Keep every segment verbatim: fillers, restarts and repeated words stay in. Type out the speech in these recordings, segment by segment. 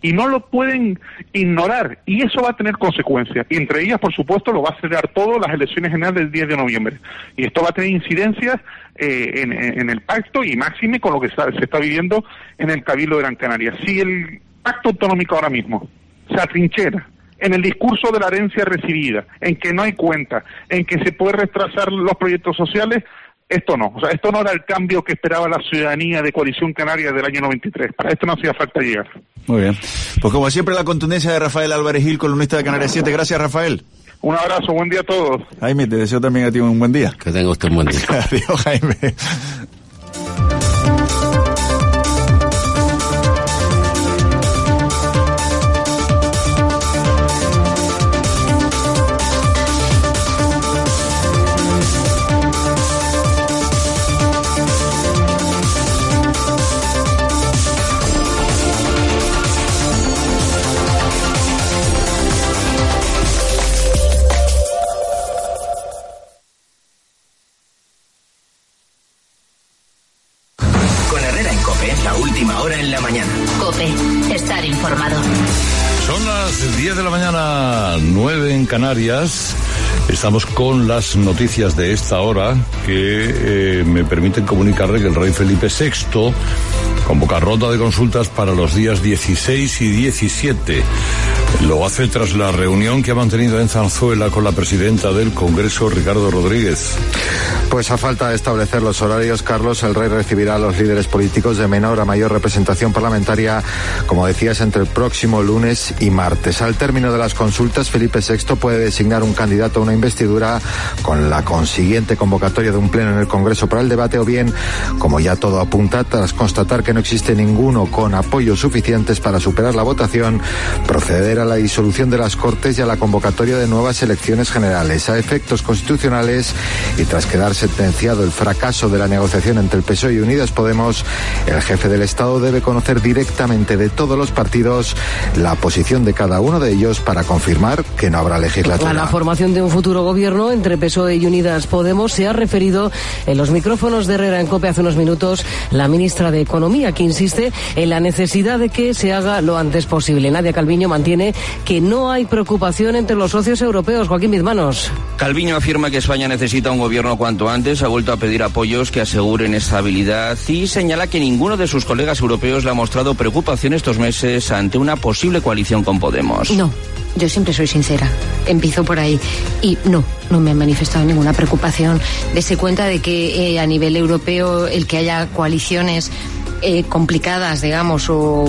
y no lo pueden ignorar, y eso va a tener consecuencias, y entre ellas, por supuesto, lo va a acelerar todo las elecciones generales del diez de noviembre, y esto va a tener incidencias eh, en, en el pacto y máxime con lo que está, se está viviendo en el Cabildo de Gran Canaria. Si el pacto autonómico ahora mismo se atrinchera en el discurso de la herencia recibida, en que no hay cuenta, en que se puede retrasar los proyectos sociales, esto no, o sea, esto no era el cambio que esperaba la ciudadanía de Coalición Canaria del año noventa y tres, para esto no hacía falta llegar. Muy bien, pues como siempre la contundencia de Rafael Álvarez Gil, columnista de Canarias siete, gracias Rafael. Un abrazo, buen día a todos. Jaime, te deseo también a ti un buen día. Que tenga usted un buen día. Adiós, Jaime. diez de la mañana, nueve en Canarias. Estamos con las noticias de esta hora que eh, me permiten comunicarle que el rey Felipe sexto convoca ronda de consultas para los días dieciséis y diecisiete. Lo hace tras la reunión que ha mantenido en Zarzuela con la presidenta del Congreso, Ricardo Rodríguez. Pues a falta de establecer los horarios, Carlos, el rey recibirá a los líderes políticos de menor a mayor representación parlamentaria, como decías, entre el próximo lunes y martes. Al término de las consultas, Felipe sexto puede designar un candidato a una investidura con la consiguiente convocatoria de un pleno en el Congreso para el debate, o bien, como ya todo apunta, tras constatar que no existe ninguno con apoyos suficientes para superar la votación, proceder a la disolución de las Cortes y a la convocatoria de nuevas elecciones generales. A efectos constitucionales y tras quedar sentenciado el fracaso de la negociación entre el P S O E y Unidas Podemos, el jefe del Estado debe conocer directamente de todos los partidos la posición de cada uno de ellos para confirmar que no habrá legislatura. A la formación de un futuro gobierno entre P S O E y Unidas Podemos se ha referido en los micrófonos de Herrera en COPE hace unos minutos la ministra de Economía, que insiste en la necesidad de que se haga lo antes posible. Nadia Calviño mantiene que no hay preocupación entre los socios europeos. Joaquín Bizmanos. Calviño afirma que España necesita un gobierno cuanto antes, ha vuelto a pedir apoyos que aseguren estabilidad y señala que ninguno de sus colegas europeos le ha mostrado preocupación estos meses ante una posible coalición con Podemos. No. Yo siempre soy sincera, empiezo por ahí y no, no me han manifestado ninguna preocupación. Dese cuenta de que eh, a nivel europeo el que haya coaliciones eh, complicadas, digamos, o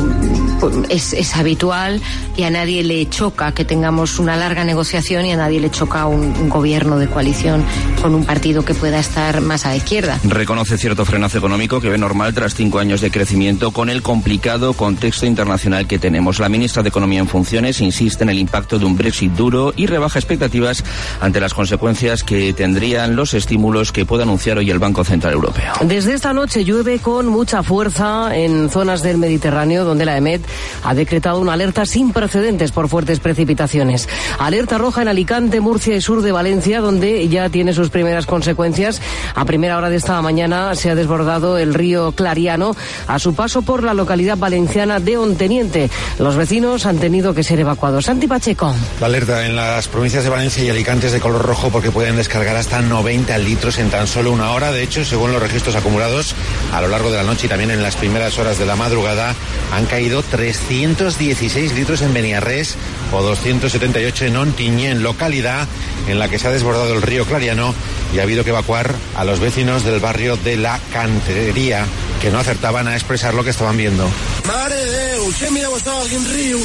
es, es habitual, y a nadie le choca que tengamos una larga negociación y a nadie le choca un, un gobierno de coalición con un partido que pueda estar más a la izquierda. Reconoce cierto frenazo económico que ve normal tras cinco años de crecimiento con el complicado contexto internacional que tenemos. La ministra de Economía en funciones insiste en el impacto de un Brexit duro y rebaja expectativas ante las consecuencias que tendrían los estímulos que puede anunciar hoy el Banco Central Europeo. Desde esta noche llueve con mucha fuerza en zonas del Mediterráneo, donde la EMET ha decretado una alerta sin precedentes por fuertes precipitaciones. Alerta roja en Alicante, Murcia y sur de Valencia, donde ya tiene sus primeras consecuencias. A primera hora de esta mañana se ha desbordado el río Clariano a su paso por la localidad valenciana de Onteniente. Los vecinos han tenido que ser evacuados. Santi Pacheco. La alerta en las provincias de Valencia y Alicante es de color rojo porque pueden descargar hasta noventa litros en tan solo una hora. De hecho, según los registros acumulados a lo largo de la noche y también en las primeras horas de la madrugada, han caído trescientos dieciséis litros en Beniarrés o doscientos setenta y ocho en Ontinyent, localidad en la que se ha desbordado el río Clariano, y ha habido que evacuar a los vecinos del barrio de La Cantería, que no acertaban a expresar lo que estaban viendo. Mare de Déu, que mira estaba aquí en río.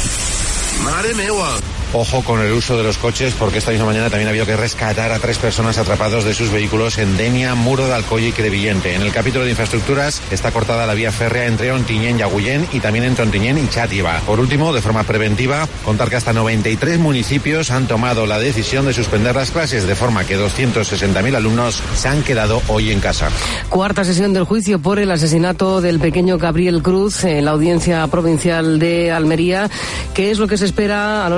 Mare meua. Ojo con el uso de los coches, porque esta misma mañana también ha habido que rescatar a tres personas atrapados de sus vehículos en Denia, Muro de Alcoy y Crevillente. En el capítulo de infraestructuras está cortada la vía férrea entre Ontinyent y Agullent y también entre Ontinyent y Xàtiva. Por último, de forma preventiva, contar que hasta noventa y tres municipios han tomado la decisión de suspender las clases, de forma que doscientos sesenta mil alumnos se han quedado hoy en casa. Cuarta sesión del juicio por el asesinato del pequeño Gabriel Cruz en la Audiencia Provincial de Almería. ¿Qué es lo que se espera a lo largo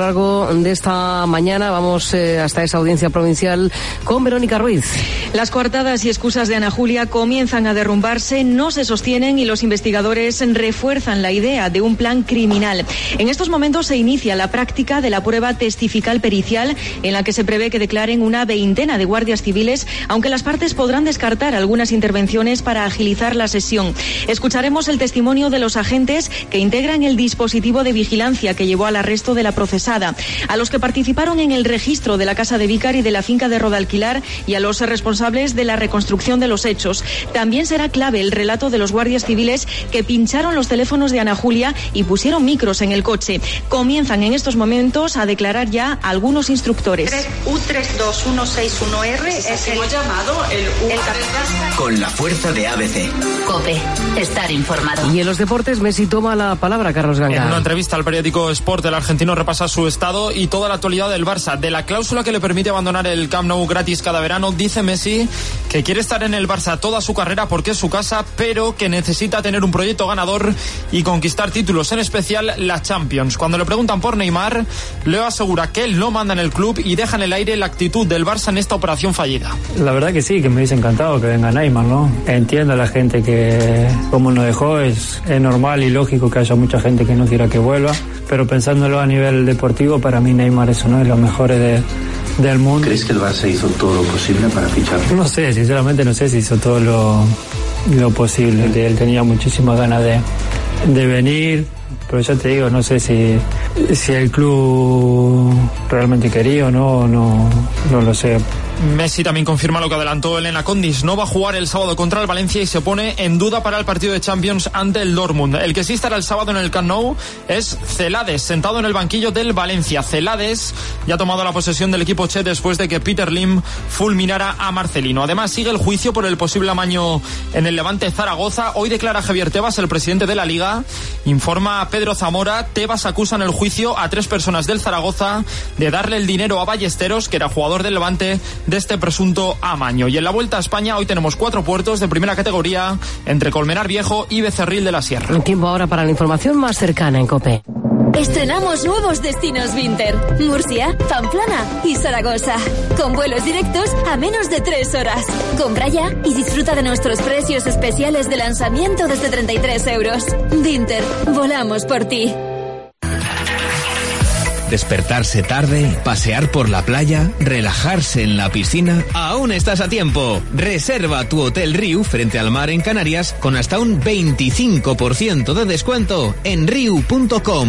Deportiva de esta mañana. Vamos eh, hasta esa audiencia provincial con Verónica Ruiz. Las coartadas y excusas de Ana Julia comienzan a derrumbarse, no se sostienen y los investigadores refuerzan la idea de un plan criminal. En estos momentos se inicia la práctica de la prueba testifical pericial, en la que se prevé que declaren una veintena de guardias civiles, aunque las partes podrán descartar algunas intervenciones para agilizar la sesión. Escucharemos el testimonio de los agentes que integran el dispositivo de vigilancia que llevó al arresto de la procesada, a los que participaron en el registro de la casa de Vícar y de la finca de Rodalquilar y a los responsables de la reconstrucción de los hechos. También será clave el relato de los guardias civiles que pincharon los teléfonos de Ana Julia y pusieron micros en el coche. Comienzan en estos momentos a declarar ya algunos instructores. U tres dos uno seis uno R es el llamado el U tres dos. Con la fuerza de A B C. COPE. Estar informado. Y en los deportes, Messi toma la palabra, Carlos Ganga. En una entrevista al periódico Sport, el argentino repasa su estado y toda la actualidad del Barça. De la cláusula que le permite abandonar el Camp Nou gratis cada verano, dice Messi que quiere estar en el Barça toda su carrera porque es su casa, pero que necesita tener un proyecto ganador y conquistar títulos, en especial la Champions. Cuando le preguntan por Neymar, Leo asegura que él no manda en el club y deja en el aire la actitud del Barça en esta operación fallida. La verdad que sí, que me hubiese encantado que venga Neymar, ¿no? Entiendo a la gente que como nos dejó, es, es normal y lógico que haya mucha gente que no quiera que vuelva, pero pensándolo a nivel deportivo, para mí Neymar es uno de los mejores de, del mundo. ¿Crees que el Barça hizo todo lo posible para fichar? No sé, sinceramente no sé si hizo todo lo, lo posible. Él tenía muchísimas ganas de, de venir, pero ya te digo, no sé si, si el club realmente quería o no, no, no lo sé. Messi también confirma lo que adelantó Elena Condis. No va a jugar el sábado contra el Valencia y se pone en duda para el partido de Champions ante el Dortmund. El que sí estará el sábado en el Camp Nou es Celades, sentado en el banquillo del Valencia. Celades ya ha tomado la posesión del equipo che después de que Peter Lim fulminara a Marcelino. Además, sigue el juicio por el posible amaño en el Levante Zaragoza. Hoy declara Javier Tebas, el presidente de la Liga. Informa a Pedro Zamora. Tebas acusa en el juicio a tres personas del Zaragoza de darle el dinero a Ballesteros, que era jugador del Levante, de este presunto amaño. Y en la Vuelta a España hoy tenemos cuatro puertos de primera categoría entre Colmenar Viejo y Becerril de la Sierra. Un tiempo ahora para la información más cercana en COPE. Estrenamos nuevos destinos Vinter: Murcia, Pamplona y Zaragoza, con vuelos directos a menos de tres horas. Compra ya y disfruta de nuestros precios especiales de lanzamiento desde treinta y tres euros. Vinter, volamos por ti. Despertarse tarde, pasear por la playa, relajarse en la piscina. Aún estás a tiempo. Reserva tu Hotel Riu frente al mar en Canarias con hasta un veinticinco por ciento de descuento en riu punto com.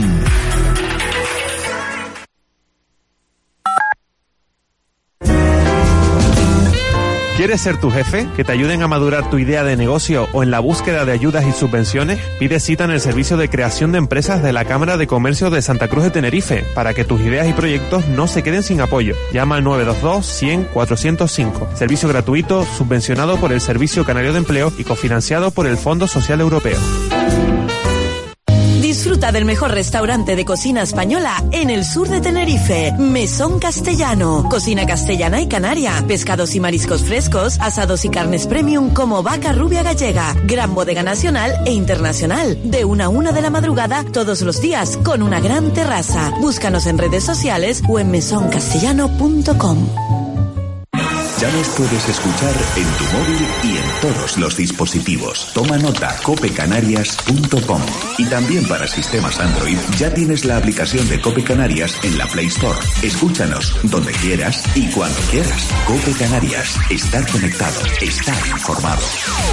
¿Quieres ser tu jefe? ¿Que te ayuden a madurar tu idea de negocio o en la búsqueda de ayudas y subvenciones? Pide cita en el Servicio de Creación de Empresas de la Cámara de Comercio de Santa Cruz de Tenerife para que tus ideas y proyectos no se queden sin apoyo. Llama al nueve dos dos, cien, cuatrocientos cinco. Servicio gratuito, subvencionado por el Servicio Canario de Empleo y cofinanciado por el Fondo Social Europeo. Disfruta del mejor restaurante de cocina española en el sur de Tenerife, Mesón Castellano. Cocina castellana y canaria, pescados y mariscos frescos, asados y carnes premium como vaca rubia gallega, gran bodega nacional e internacional, de una a una de la madrugada todos los días con una gran terraza. Búscanos en redes sociales o en mesón castellano punto com. Ya nos puedes escuchar en tu móvil y en todos los dispositivos. Toma nota, cope canarias punto com. Y también para sistemas Android ya tienes la aplicación de Cope Canarias en la Play Store. Escúchanos donde quieras y cuando quieras. Cope Canarias. Estar conectado. Estar informado.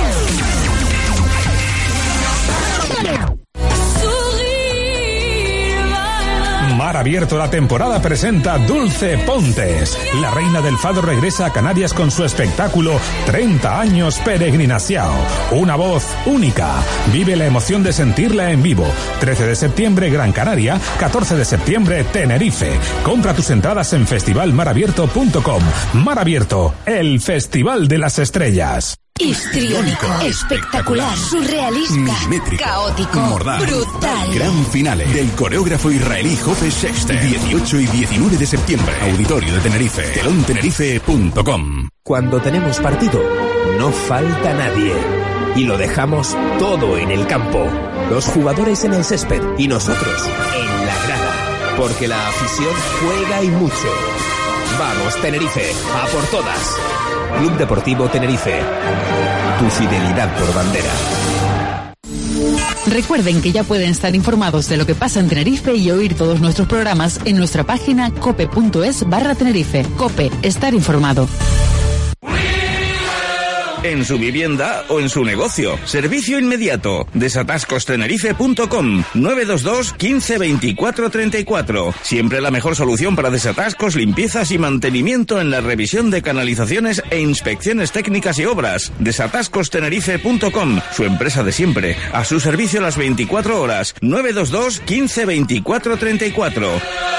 Mar Abierto la temporada presenta Dulce Pontes. La reina del fado regresa a Canarias con su espectáculo treinta años peregrinación. Una voz única. Vive la emoción de sentirla en vivo. trece de septiembre Gran Canaria, catorce de septiembre Tenerife. Compra tus entradas en festival mar abierto punto com. Mar Abierto, el festival de las estrellas. Histriónico, espectacular, surrealista, Milimétrico, caótico, mordaz, brutal. Gran final del coreógrafo israelí Jofe Sexter. dieciocho y diecinueve de septiembre. Auditorio de Tenerife. telón tenerife punto com. Cuando tenemos partido, no falta nadie. Y lo dejamos todo en el campo. Los jugadores en el césped y nosotros en la grada. porque la afición juega y mucho. Vamos, Tenerife, a por todas. Club Deportivo Tenerife. Tu fidelidad por bandera. Recuerden que ya pueden estar informados de lo que pasa en Tenerife y oír todos nuestros programas en nuestra página cope.es barra Tenerife. Cope, estar informado. En su vivienda o en su negocio. Servicio inmediato. desatascos tenerife punto com. nueve dos dos, quince, veinticuatro, treinta y cuatro. Siempre la mejor solución para desatascos, limpiezas y mantenimiento en la revisión de canalizaciones e inspecciones técnicas y obras. desatascos tenerife punto com. Su empresa de siempre. A su servicio las veinticuatro horas. nueve dos dos, quince, veinticuatro, treinta y cuatro.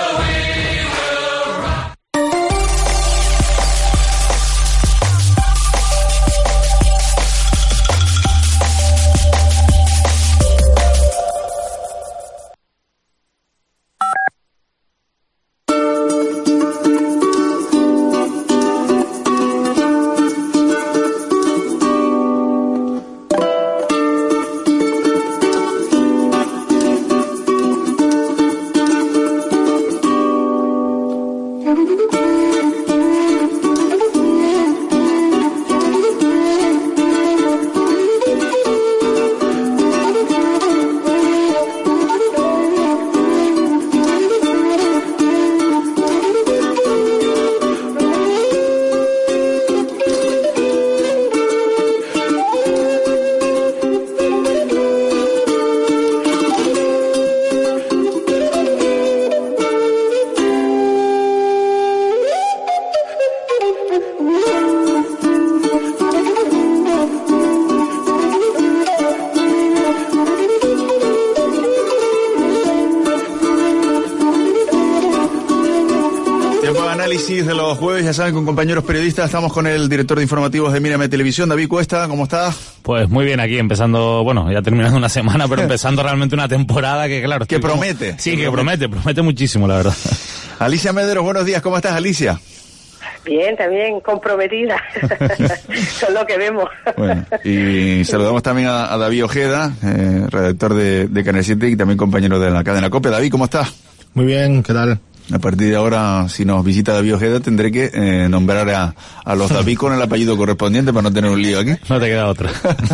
De los jueves, ya saben, con compañeros periodistas. Estamos con el director de informativos de Mírame Televisión, David Cuesta. ¿Cómo estás? Pues muy bien, aquí empezando, bueno, ya terminando una semana, pero empezando realmente una temporada que, claro... Que promete. Como, sí, que promete, promete muchísimo, la verdad. Alicia Mederos, buenos días. ¿Cómo estás, Alicia? Bien, también comprometida con lo que vemos. Bueno, y saludamos también a, a David Ojeda, eh, redactor de, de Canal siete y también compañero de la cadena COPE. David, ¿cómo estás? Muy bien, ¿qué tal? A partir de ahora, si nos visita David Ojeda, tendré que eh, nombrar a, a los David con el apellido correspondiente para no tener un lío aquí. No te queda otra.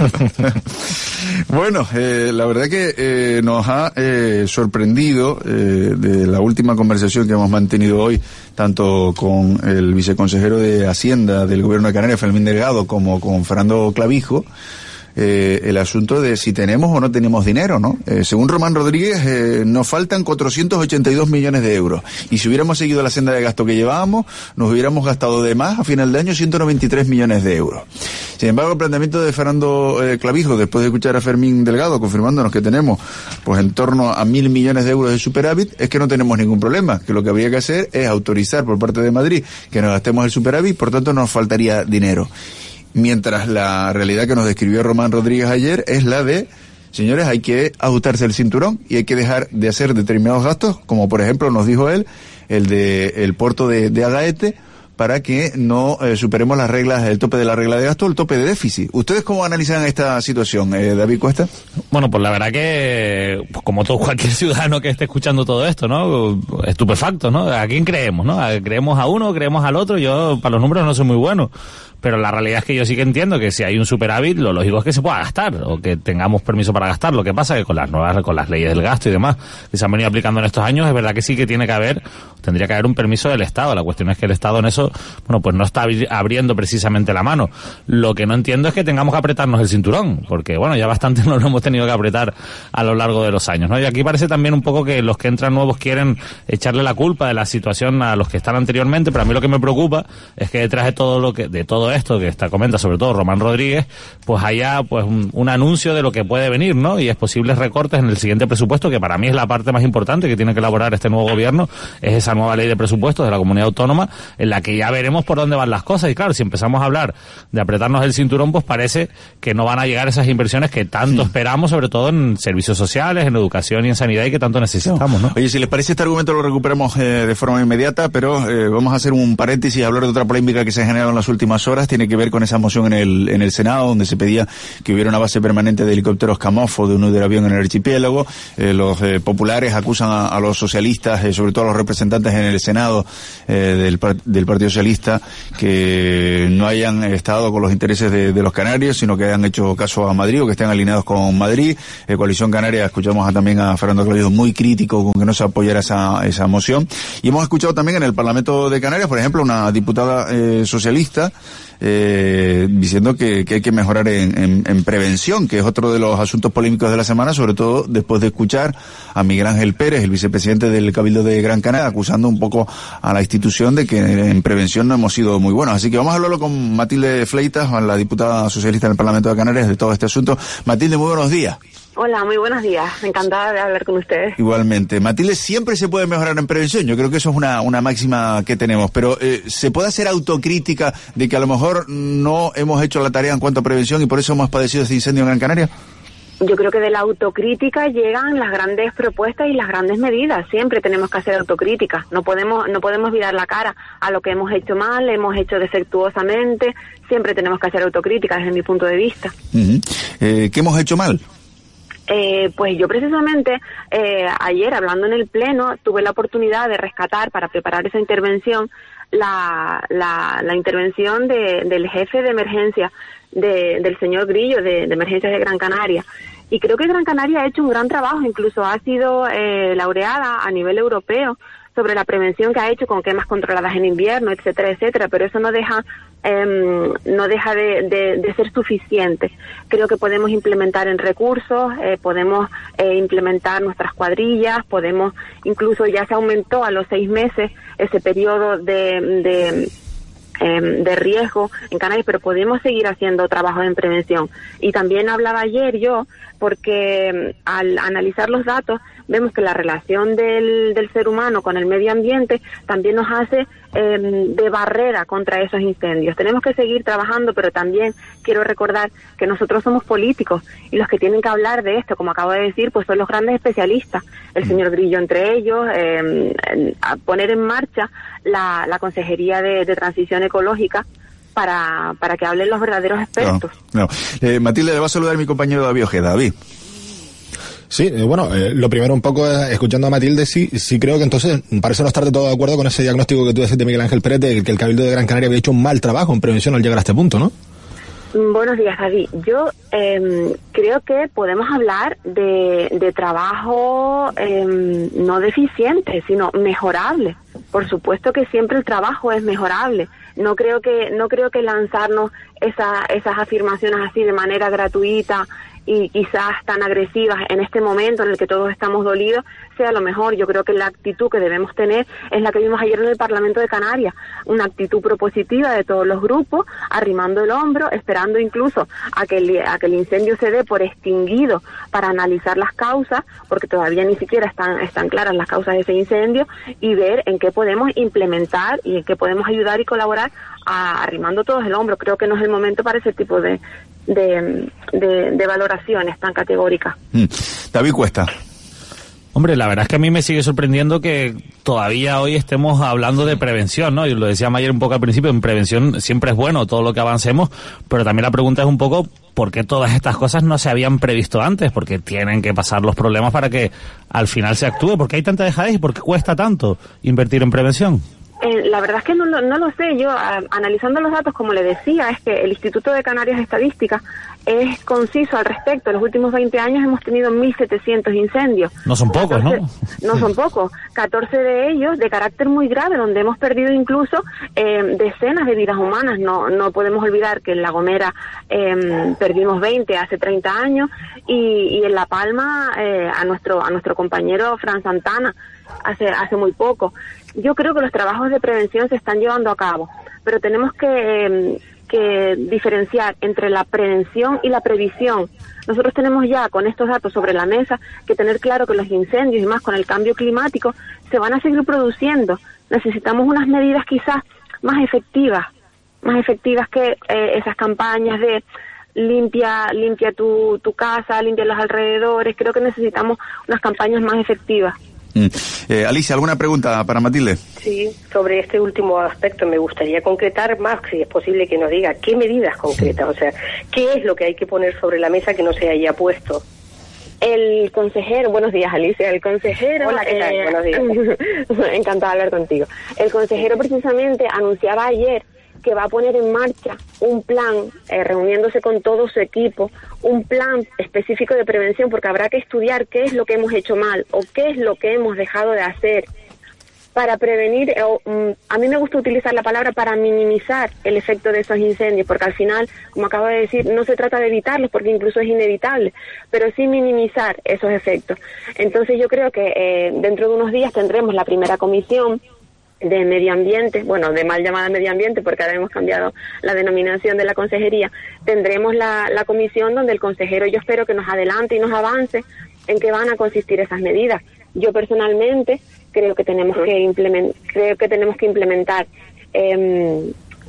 Bueno, eh, la verdad que eh, nos ha eh, sorprendido eh, de la última conversación que hemos mantenido hoy, tanto con el viceconsejero de Hacienda del Gobierno de Canarias, Fermín Delgado, como con Fernando Clavijo, Eh, el asunto de si tenemos o no tenemos dinero, ¿no? Eh, según Román Rodríguez, eh, nos faltan cuatrocientos ochenta y dos millones de euros. Y si hubiéramos seguido la senda de gasto que llevábamos, nos hubiéramos gastado de más a final de año ciento noventa y tres millones de euros. Sin embargo, el planteamiento de Fernando eh, Clavijo, después de escuchar a Fermín Delgado confirmándonos que tenemos pues en torno a mil millones de euros de superávit, es que no tenemos ningún problema, que lo que habría que hacer es autorizar por parte de Madrid que nos gastemos el superávit, por tanto nos faltaría dinero. Mientras la realidad que nos describió Román Rodríguez ayer es la de, señores, hay que ajustarse el cinturón y hay que dejar de hacer determinados gastos, como por ejemplo nos dijo él, el de el puerto de, de Agaete, para que no eh, superemos las reglas, el tope de la regla de gasto, el tope de déficit. ¿Ustedes cómo analizan esta situación, eh, David Cuesta? Bueno, pues la verdad que, pues como todo cualquier ciudadano que esté escuchando todo esto, ¿no? Estupefacto, ¿no? ¿A quién creemos, no? ¿Creemos a uno, creemos al otro? Yo, para los números no soy muy bueno. Pero la realidad es que yo sí que entiendo que si hay un superávit, lo lógico es que se pueda gastar, o que tengamos permiso para gastar. Lo que pasa es que con las nuevas, con las leyes del gasto y demás, que se han venido aplicando en estos años, es verdad que sí que tiene que haber, tendría que haber un permiso del Estado. La cuestión es que el Estado en eso, bueno, pues no está abriendo precisamente la mano. Lo que no entiendo es que tengamos que apretarnos el cinturón, porque bueno, ya bastante nos lo hemos tenido que apretar a lo largo de los años, ¿no? Y aquí parece también un poco que los que entran nuevos quieren echarle la culpa de la situación a los que están anteriormente, pero a mí lo que me preocupa es que detrás de todo lo que, de todo esto que está comenta sobre todo Román Rodríguez, pues haya pues un, un anuncio de lo que puede venir, ¿no? Y es posibles recortes en el siguiente presupuesto, que para mí es la parte más importante que tiene que elaborar este nuevo gobierno, es esa nueva ley de presupuestos de la comunidad autónoma, en la que que ya veremos por dónde van las cosas. Y claro, si empezamos a hablar de apretarnos el cinturón, pues parece que no van a llegar esas inversiones que tanto sí. esperamos, sobre todo en servicios sociales, en educación y en sanidad, y que tanto necesitamos, ¿no? Oye, si les parece, este argumento lo recuperamos eh, de forma inmediata, pero eh, vamos a hacer un paréntesis y hablar de otra polémica que se ha generado en las últimas horas. Tiene que ver con esa moción en el en el Senado, donde se pedía que hubiera una base permanente de helicópteros Camofo de un de avión en el archipiélago. Eh, los eh, populares acusan a, a los socialistas, eh, sobre todo a los representantes en el Senado eh, del, del Partido Socialista, que no hayan estado con los intereses de, de los canarios, sino que hayan hecho caso a Madrid o que estén alineados con Madrid. Eh, Coalición Canaria, escuchamos a, también a Fernando Clavijo muy crítico con que no se apoyara esa, esa moción. Y hemos escuchado también en el Parlamento de Canarias, por ejemplo, una diputada eh, socialista eh, diciendo que, que hay que mejorar en, en, en prevención, que es otro de los asuntos polémicos de la semana, sobre todo después de escuchar a Miguel Ángel Pérez, el vicepresidente del Cabildo de Gran Canaria, acusando un poco a la institución de que en prevención no hemos sido muy buenos. Así que vamos a hablarlo con Matilde Fleitas, la diputada socialista en el Parlamento de Canarias, de todo este asunto. Matilde, muy buenos días. Hola, muy buenos días. Encantada de hablar con ustedes. Igualmente. Matilde, siempre se puede mejorar en prevención. Yo creo que eso es una, una máxima que tenemos. Pero eh, ¿se puede hacer autocrítica de que a lo mejor no hemos hecho la tarea en cuanto a prevención y por eso hemos padecido este incendio en Gran Canaria? Yo creo que de la autocrítica llegan las grandes propuestas y las grandes medidas. Siempre tenemos que hacer autocrítica. No podemos, no podemos virar la cara a lo que hemos hecho mal, hemos hecho defectuosamente. Siempre tenemos que hacer autocrítica desde mi punto de vista. Uh-huh. eh, ¿Qué hemos hecho mal? Eh, pues yo precisamente eh, ayer, hablando en el Pleno, tuve la oportunidad de rescatar, para preparar esa intervención, la, la, la intervención de, del jefe de emergencia, de, del señor Grillo, de, de Emergencias de Gran Canaria. Y creo que Gran Canaria ha hecho un gran trabajo, incluso ha sido eh, laureada a nivel europeo sobre la prevención que ha hecho con quemas controladas en invierno, etcétera, etcétera, pero eso no deja eh, no deja de, de, de ser suficiente. Creo que podemos implementar en recursos, eh, podemos eh, implementar nuestras cuadrillas, podemos, incluso ya se aumentó a los seis meses ese periodo de, de eh, de riesgo en Canarias, pero podemos seguir haciendo trabajo en prevención. Y también hablaba ayer yo, porque al analizar los datos vemos que la relación del, del ser humano con el medio ambiente también nos hace eh, de barrera contra esos incendios. Tenemos que seguir trabajando, pero también quiero recordar que nosotros somos políticos y los que tienen que hablar de esto, como acabo de decir, pues son los grandes especialistas, el señor Grillo entre ellos, eh, a poner en marcha la, la Consejería de, de Transición Ecológica para, para que hablen los verdaderos expertos. No, no. Eh, Matilde, le va a saludar a mi compañero David Ojeda. David. Sí, eh, bueno, eh, lo primero un poco, eh, escuchando a Matilde, sí, sí creo que entonces parece no estar de todo de acuerdo con ese diagnóstico que tú decías de Miguel Ángel Pérez, de que el Cabildo de Gran Canaria había hecho un mal trabajo en prevención al llegar a este punto, ¿no? Buenos días, David. Yo eh, creo que podemos hablar de, de trabajo eh, no deficiente, sino mejorable. Por supuesto que siempre el trabajo es mejorable. No creo que no creo que lanzarnos esa, esas afirmaciones así de manera gratuita y quizás tan agresivas en este momento en el que todos estamos dolidos sea lo mejor. Yo creo que la actitud que debemos tener es la que vimos ayer en el Parlamento de Canarias, una actitud propositiva de todos los grupos, arrimando el hombro, esperando incluso a que el, a que el incendio se dé por extinguido para analizar las causas, porque todavía ni siquiera están, están claras las causas de ese incendio, y ver en qué podemos implementar y en qué podemos ayudar y colaborar a, arrimando todos el hombro. Creo que no es el momento para ese tipo de de, de, de valoraciones tan categóricas. Mm. David Cuesta. Hombre, la verdad es que a mí me sigue sorprendiendo que todavía hoy estemos hablando de prevención, ¿no? Y lo decía Mayer un poco al principio, en prevención siempre es bueno todo lo que avancemos, pero también la pregunta es un poco ¿por qué todas estas cosas no se habían previsto antes? Porque tienen que pasar los problemas para que al final se actúe. ¿Por qué hay tanta dejadez y por qué cuesta tanto invertir en prevención? Eh, la verdad es que no, no, no lo sé. Yo, a, analizando los datos, como le decía, es que el Instituto de Canarias Estadística es conciso al respecto. En los últimos veinte años hemos tenido mil setecientos incendios. No son pocos, catorce, ¿no? No son pocos. catorce de ellos de carácter muy grave, donde hemos perdido incluso eh, decenas de vidas humanas. No no podemos olvidar que en La Gomera eh, perdimos veinte hace treinta años y, y en La Palma eh, a nuestro a nuestro compañero Fran Santana hace hace muy poco. Yo creo que los trabajos de prevención se están llevando a cabo, pero tenemos que, eh, que diferenciar entre la prevención y la previsión. Nosotros tenemos ya con estos datos sobre la mesa que tener claro que los incendios y más con el cambio climático se van a seguir produciendo. Necesitamos unas medidas quizás más efectivas, más efectivas que eh, esas campañas de limpia limpia tu, tu casa, limpia los alrededores. Creo que necesitamos unas campañas más efectivas. Mm. Eh, Alicia, ¿alguna pregunta para Matilde? Sí, sobre este último aspecto me gustaría concretar más, si es posible que nos diga qué medidas concretas, o sea, qué es lo que hay que poner sobre la mesa que no se haya puesto. El consejero, buenos días Alicia, el consejero... Hola, ¿qué tal? Eh, Buenos días. Encantada de hablar contigo. El consejero precisamente anunciaba ayer que va a poner en marcha un plan, eh, reuniéndose con todo su equipo, un plan específico de prevención, porque habrá que estudiar qué es lo que hemos hecho mal o qué es lo que hemos dejado de hacer para prevenir, eh, um, a mí me gusta utilizar la palabra para minimizar el efecto de esos incendios, porque al final, como acabo de decir, no se trata de evitarlos, porque incluso es inevitable, pero sí minimizar esos efectos. Entonces yo creo que eh, dentro de unos días tendremos la primera comisión de medio ambiente, bueno, de mal llamada medio ambiente, porque ahora hemos cambiado la denominación de la consejería. Tendremos la, la comisión donde el consejero, yo espero que nos adelante y nos avance en qué van a consistir esas medidas. Yo personalmente creo que tenemos que implementar, creo que tenemos que implementar eh,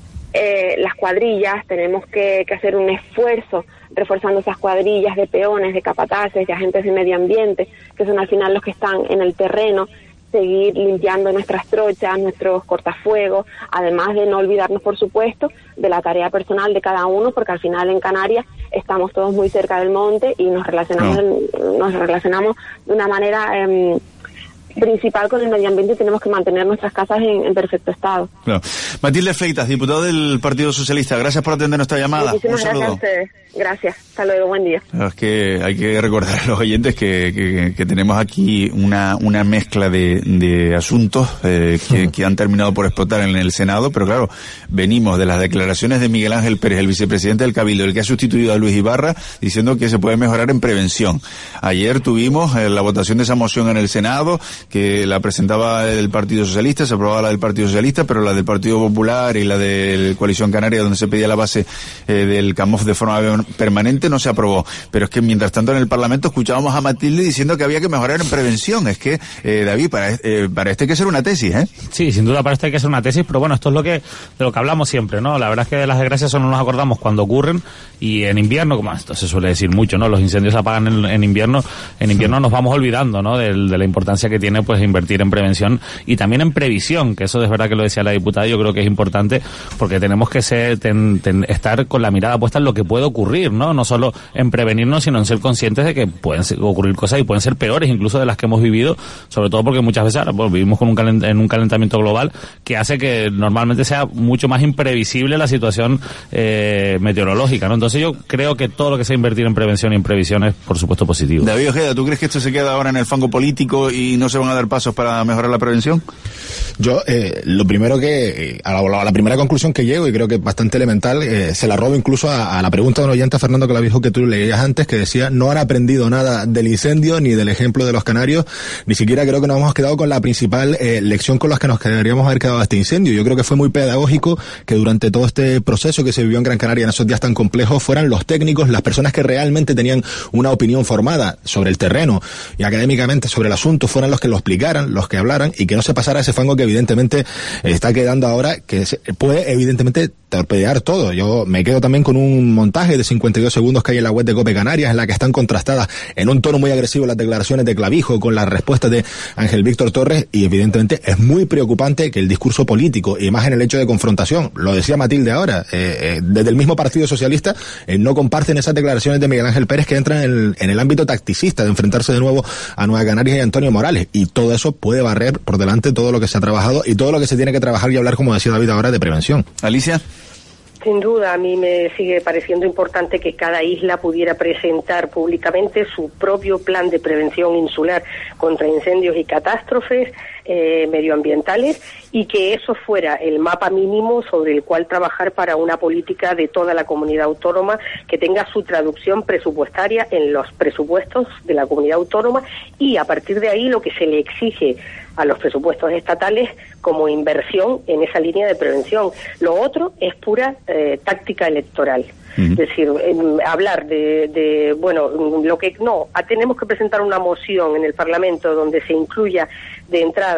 eh, las cuadrillas, tenemos que, que hacer un esfuerzo reforzando esas cuadrillas de peones, de capataces, de agentes de medio ambiente, que son al final los que están en el terreno, seguir limpiando nuestras trochas, nuestros cortafuegos, además de no olvidarnos, por supuesto, de la tarea personal de cada uno, porque al final en Canarias estamos todos muy cerca del monte y nos relacionamos, no. nos relacionamos de una manera eh, principal con el medio ambiente y tenemos que mantener nuestras casas en, en perfecto estado. Claro. Matilde Fleitas, diputada del Partido Socialista, gracias por atender nuestra llamada. Muchísimas Un saludo. Gracias a ustedes. Gracias. Hasta luego. Buen día. Es que hay que recordar a los oyentes que, que, que tenemos aquí una, una mezcla de, de asuntos eh, que, que han terminado por explotar en el Senado, pero claro, venimos de las declaraciones de Miguel Ángel Pérez, el vicepresidente del Cabildo, el que ha sustituido a Luis Ibarra, diciendo que se puede mejorar en prevención. Ayer tuvimos eh, la votación de esa moción en el Senado, que la presentaba el Partido Socialista, se aprobaba la del Partido Socialista, pero la del Partido Popular y la de Coalición Canaria, donde se pedía la base eh, del C A M O F de forma permanente, no se aprobó. Pero es que mientras tanto en el Parlamento escuchábamos a Matilde diciendo que había que mejorar en prevención. Es que, eh, David, para, eh, para esto hay que ser una tesis, ¿eh? Sí, sin duda para esto hay que ser una tesis, pero bueno, esto es lo que de lo que hablamos siempre, ¿no? La verdad es que de las desgracias solo nos acordamos cuando ocurren, y en invierno, como esto se suele decir mucho, ¿no? Los incendios se apagan en, en invierno, en invierno nos vamos olvidando, ¿no? De, de la importancia que tiene, pues, invertir en prevención y también en previsión, que eso es verdad que lo decía la diputada, yo creo que es importante, porque tenemos que ser, ten, ten, estar con la mirada puesta en lo que puede ocurrir, ¿no? No solo en prevenirnos, sino en ser conscientes de que pueden ser, ocurrir cosas y pueden ser peores incluso de las que hemos vivido, sobre todo porque muchas veces ahora, pues, vivimos con un calent, en un calentamiento global que hace que normalmente sea mucho más imprevisible la situación eh, meteorológica, ¿no? Entonces yo creo que todo lo que sea invertir en prevención y en previsión es, por supuesto, positivo. David Ojeda, ¿tú crees que esto se queda ahora en el fango político y no se van a dar pasos para mejorar la prevención? Yo, eh, lo primero que, a la, a la primera conclusión que llego, y creo que es bastante elemental, eh, se la robo incluso a, a la pregunta de un oyente, Fernando, que la dijo que tú leías antes, que decía, no han aprendido nada del incendio, ni del ejemplo de los canarios, ni siquiera creo que nos hemos quedado con la principal eh, lección con la que nos deberíamos haber quedado a este incendio. Yo creo que fue muy pedagógico que durante todo este proceso que se vivió en Gran Canaria en esos días tan complejos, fueran los técnicos, las personas que realmente tenían una opinión formada sobre el terreno y académicamente sobre el asunto, fueran los que lo explicaran, los que hablaran, y que no se pasara ese fango que evidentemente está quedando ahora, que puede evidentemente torpedear todo. Yo me quedo también con un montaje de cincuenta y dos segundos que hay en la web de Cope Canarias, en la que están contrastadas en un tono muy agresivo las declaraciones de Clavijo con las respuestas de Ángel Víctor Torres, y evidentemente es muy preocupante que el discurso político, y más en el hecho de confrontación, lo decía Matilde ahora, eh, eh, desde el mismo Partido Socialista, eh, no comparten esas declaraciones de Miguel Ángel Pérez que entran en el, en el ámbito tacticista de enfrentarse de nuevo a Nueva Canarias y a Antonio Morales, y todo eso puede barrer por delante todo lo que se ha trabajado y todo lo que se tiene que trabajar y hablar, como decía David ahora, de prevención. Alicia. Sin duda, a mí me sigue pareciendo importante que cada isla pudiera presentar públicamente su propio plan de prevención insular contra incendios y catástrofes eh, medioambientales, y que eso fuera el mapa mínimo sobre el cual trabajar para una política de toda la comunidad autónoma que tenga su traducción presupuestaria en los presupuestos de la comunidad autónoma, y a partir de ahí lo que se le exige a los presupuestos estatales como inversión en esa línea de prevención. Lo otro es pura eh, táctica electoral. Uh-huh. Es decir, eh, hablar de, de, bueno, lo que no, tenemos que presentar una moción en el Parlamento donde se incluya de entrada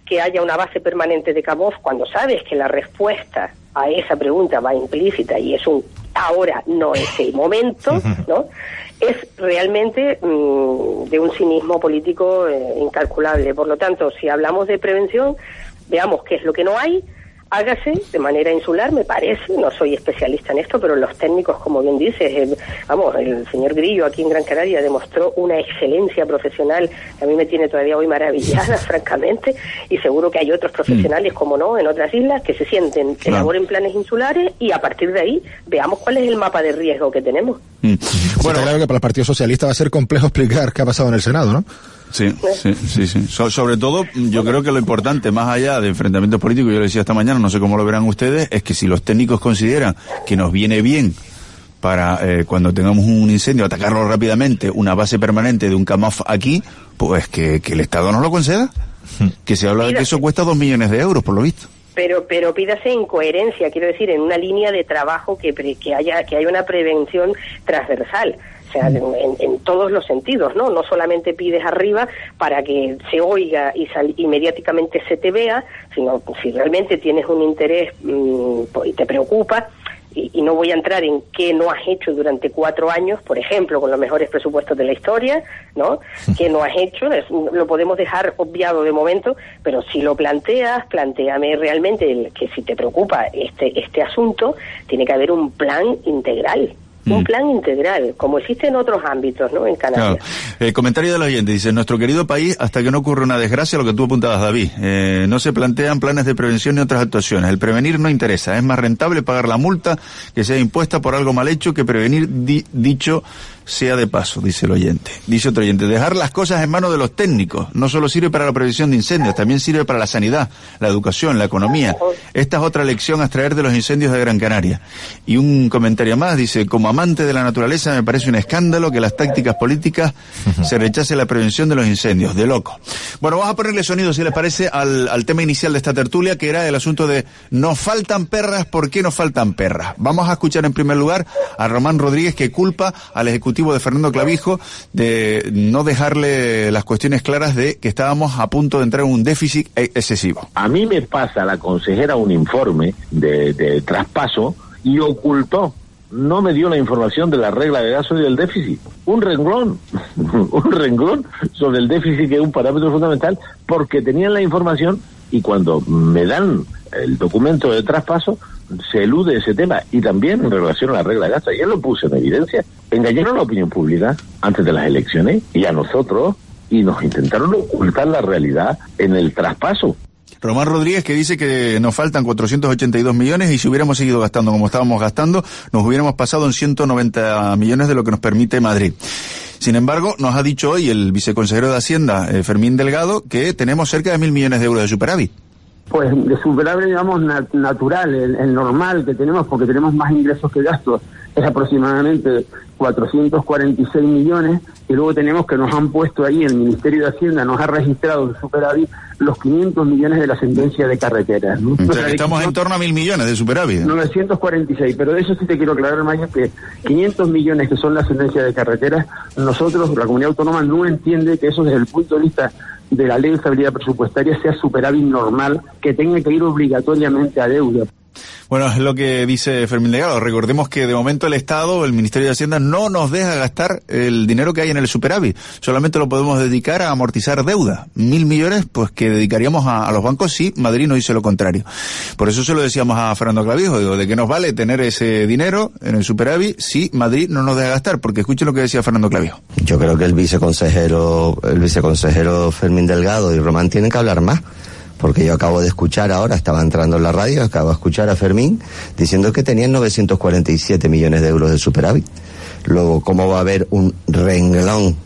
que haya una base permanente de Camós cuando sabes que la respuesta a esa pregunta va implícita y es un ahora no es el momento, ¿no? Es realmente mmm, de un cinismo político eh, incalculable. Por lo tanto, si hablamos de prevención, veamos qué es lo que no hay, hágase de manera insular, me parece, no soy especialista en esto, pero los técnicos, como bien dices, eh, vamos, el señor Grillo aquí en Gran Canaria demostró una excelencia profesional que a mí me tiene todavía hoy maravillada, francamente, y seguro que hay otros profesionales, mm. como no, en otras islas, que se sienten, claro. elaboren planes insulares y a partir de ahí veamos cuál es el mapa de riesgo que tenemos. Mm. Bueno, claro que para el Partido Socialista va a ser complejo explicar qué ha pasado en el Senado, ¿no? Sí, sí, sí, sí. So, sobre todo, yo creo que lo importante, más allá de enfrentamientos políticos, yo le decía esta mañana, no sé cómo lo verán ustedes, es que si los técnicos consideran que nos viene bien para eh, cuando tengamos un incendio atacarlo rápidamente, una base permanente de un CAMAF aquí, pues que, que el Estado nos lo conceda. Que se habla de que eso cuesta dos millones de euros, por lo visto. Pero pero pídase en coherencia, quiero decir, en una línea de trabajo que pre, que haya que haya una prevención transversal. O sea, en, en todos los sentidos, ¿no? No solamente pides arriba para que se oiga y, sal, y mediáticamente se te vea, sino si realmente tienes un interés mmm, y te preocupa, y, y no voy a entrar en qué no has hecho durante cuatro años, por ejemplo, con los mejores presupuestos de la historia, ¿no? ¿Qué no has hecho? Es, lo podemos dejar obviado de momento, pero si lo planteas, plantéame realmente el, que si te preocupa este, este asunto, tiene que haber un plan integral. Un plan integral, como existe en otros ámbitos, ¿no? En Canarias. Claro. El comentario del oyente dice, en nuestro querido país, hasta que no ocurre una desgracia, lo que tú apuntabas, David, eh, no se plantean planes de prevención ni otras actuaciones. El prevenir no interesa. Es más rentable pagar la multa que sea impuesta por algo mal hecho que prevenir di- dicho sea de paso, dice el oyente. Dice otro oyente, dejar las cosas en manos de los técnicos no solo sirve para la prevención de incendios, también sirve para la sanidad, la educación, la economía. Esta es otra lección a extraer de los incendios de Gran Canaria. Y un comentario más, dice, como amante de la naturaleza me parece un escándalo que las tácticas políticas se rechace la prevención de los incendios, de loco. Bueno, vamos a ponerle sonido, si les parece, al, al tema inicial de esta tertulia, que era el asunto de nos faltan perras, ¿por qué nos faltan perras? Vamos a escuchar en primer lugar a Román Rodríguez, que culpa al Ejecutivo de Fernando Clavijo de no dejarle las cuestiones claras de que estábamos a punto de entrar en un déficit excesivo. A mí me pasa la consejera un informe de, de traspaso y ocultó, no me dio la información de la regla de gasto y del déficit. Un renglón, un renglón sobre el déficit, que es un parámetro fundamental, porque tenían la información y cuando me dan el documento de traspaso se elude ese tema, y también en relación a la regla de gasto. Ayer lo puse en evidencia. Engañaron a la opinión pública antes de las elecciones y a nosotros, y nos intentaron ocultar la realidad en el traspaso. Román Rodríguez, que dice que nos faltan cuatrocientos ochenta y dos millones y si hubiéramos seguido gastando como estábamos gastando, nos hubiéramos pasado en ciento noventa millones de lo que nos permite Madrid. Sin embargo, nos ha dicho hoy el viceconsejero de Hacienda, eh, Fermín Delgado, que tenemos cerca de mil millones de euros de superávit. Pues de superávit, digamos, nat- natural, el, el normal que tenemos, porque tenemos más ingresos que gastos, es aproximadamente cuatrocientos cuarenta y seis millones, y luego tenemos que nos han puesto ahí, el Ministerio de Hacienda nos ha registrado en superávit los quinientos millones de la sentencia de carreteras, ¿no? O sea, que estamos en torno a mil millones de superávit. novecientos cuarenta y seis, pero de eso sí te quiero aclarar, Mayo, que quinientos millones que son la sentencia de carreteras, nosotros, la comunidad autónoma, no entiende que eso desde el punto de vista de la ley de estabilidad presupuestaria sea superávit normal, que tenga que ir obligatoriamente a deuda. Bueno, es lo que dice Fermín Delgado. Recordemos que de momento el Estado, el Ministerio de Hacienda, no nos deja gastar el dinero que hay en el superávit. Solamente lo podemos dedicar a amortizar deuda. Mil millones, pues que dedicaríamos a, a los bancos si Madrid no dice lo contrario. Por eso se lo decíamos a Fernando Clavijo, digo, de que nos vale tener ese dinero en el superávit si Madrid no nos deja gastar, porque escuchen lo que decía Fernando Clavijo. Yo creo que el viceconsejero, el viceconsejero Fermín Delgado y Román tienen que hablar más. Porque yo acabo de escuchar ahora, estaba entrando en la radio, acabo de escuchar a Fermín diciendo que tenían novecientos cuarenta y siete millones de euros de superávit. Luego, ¿cómo va a haber un renglón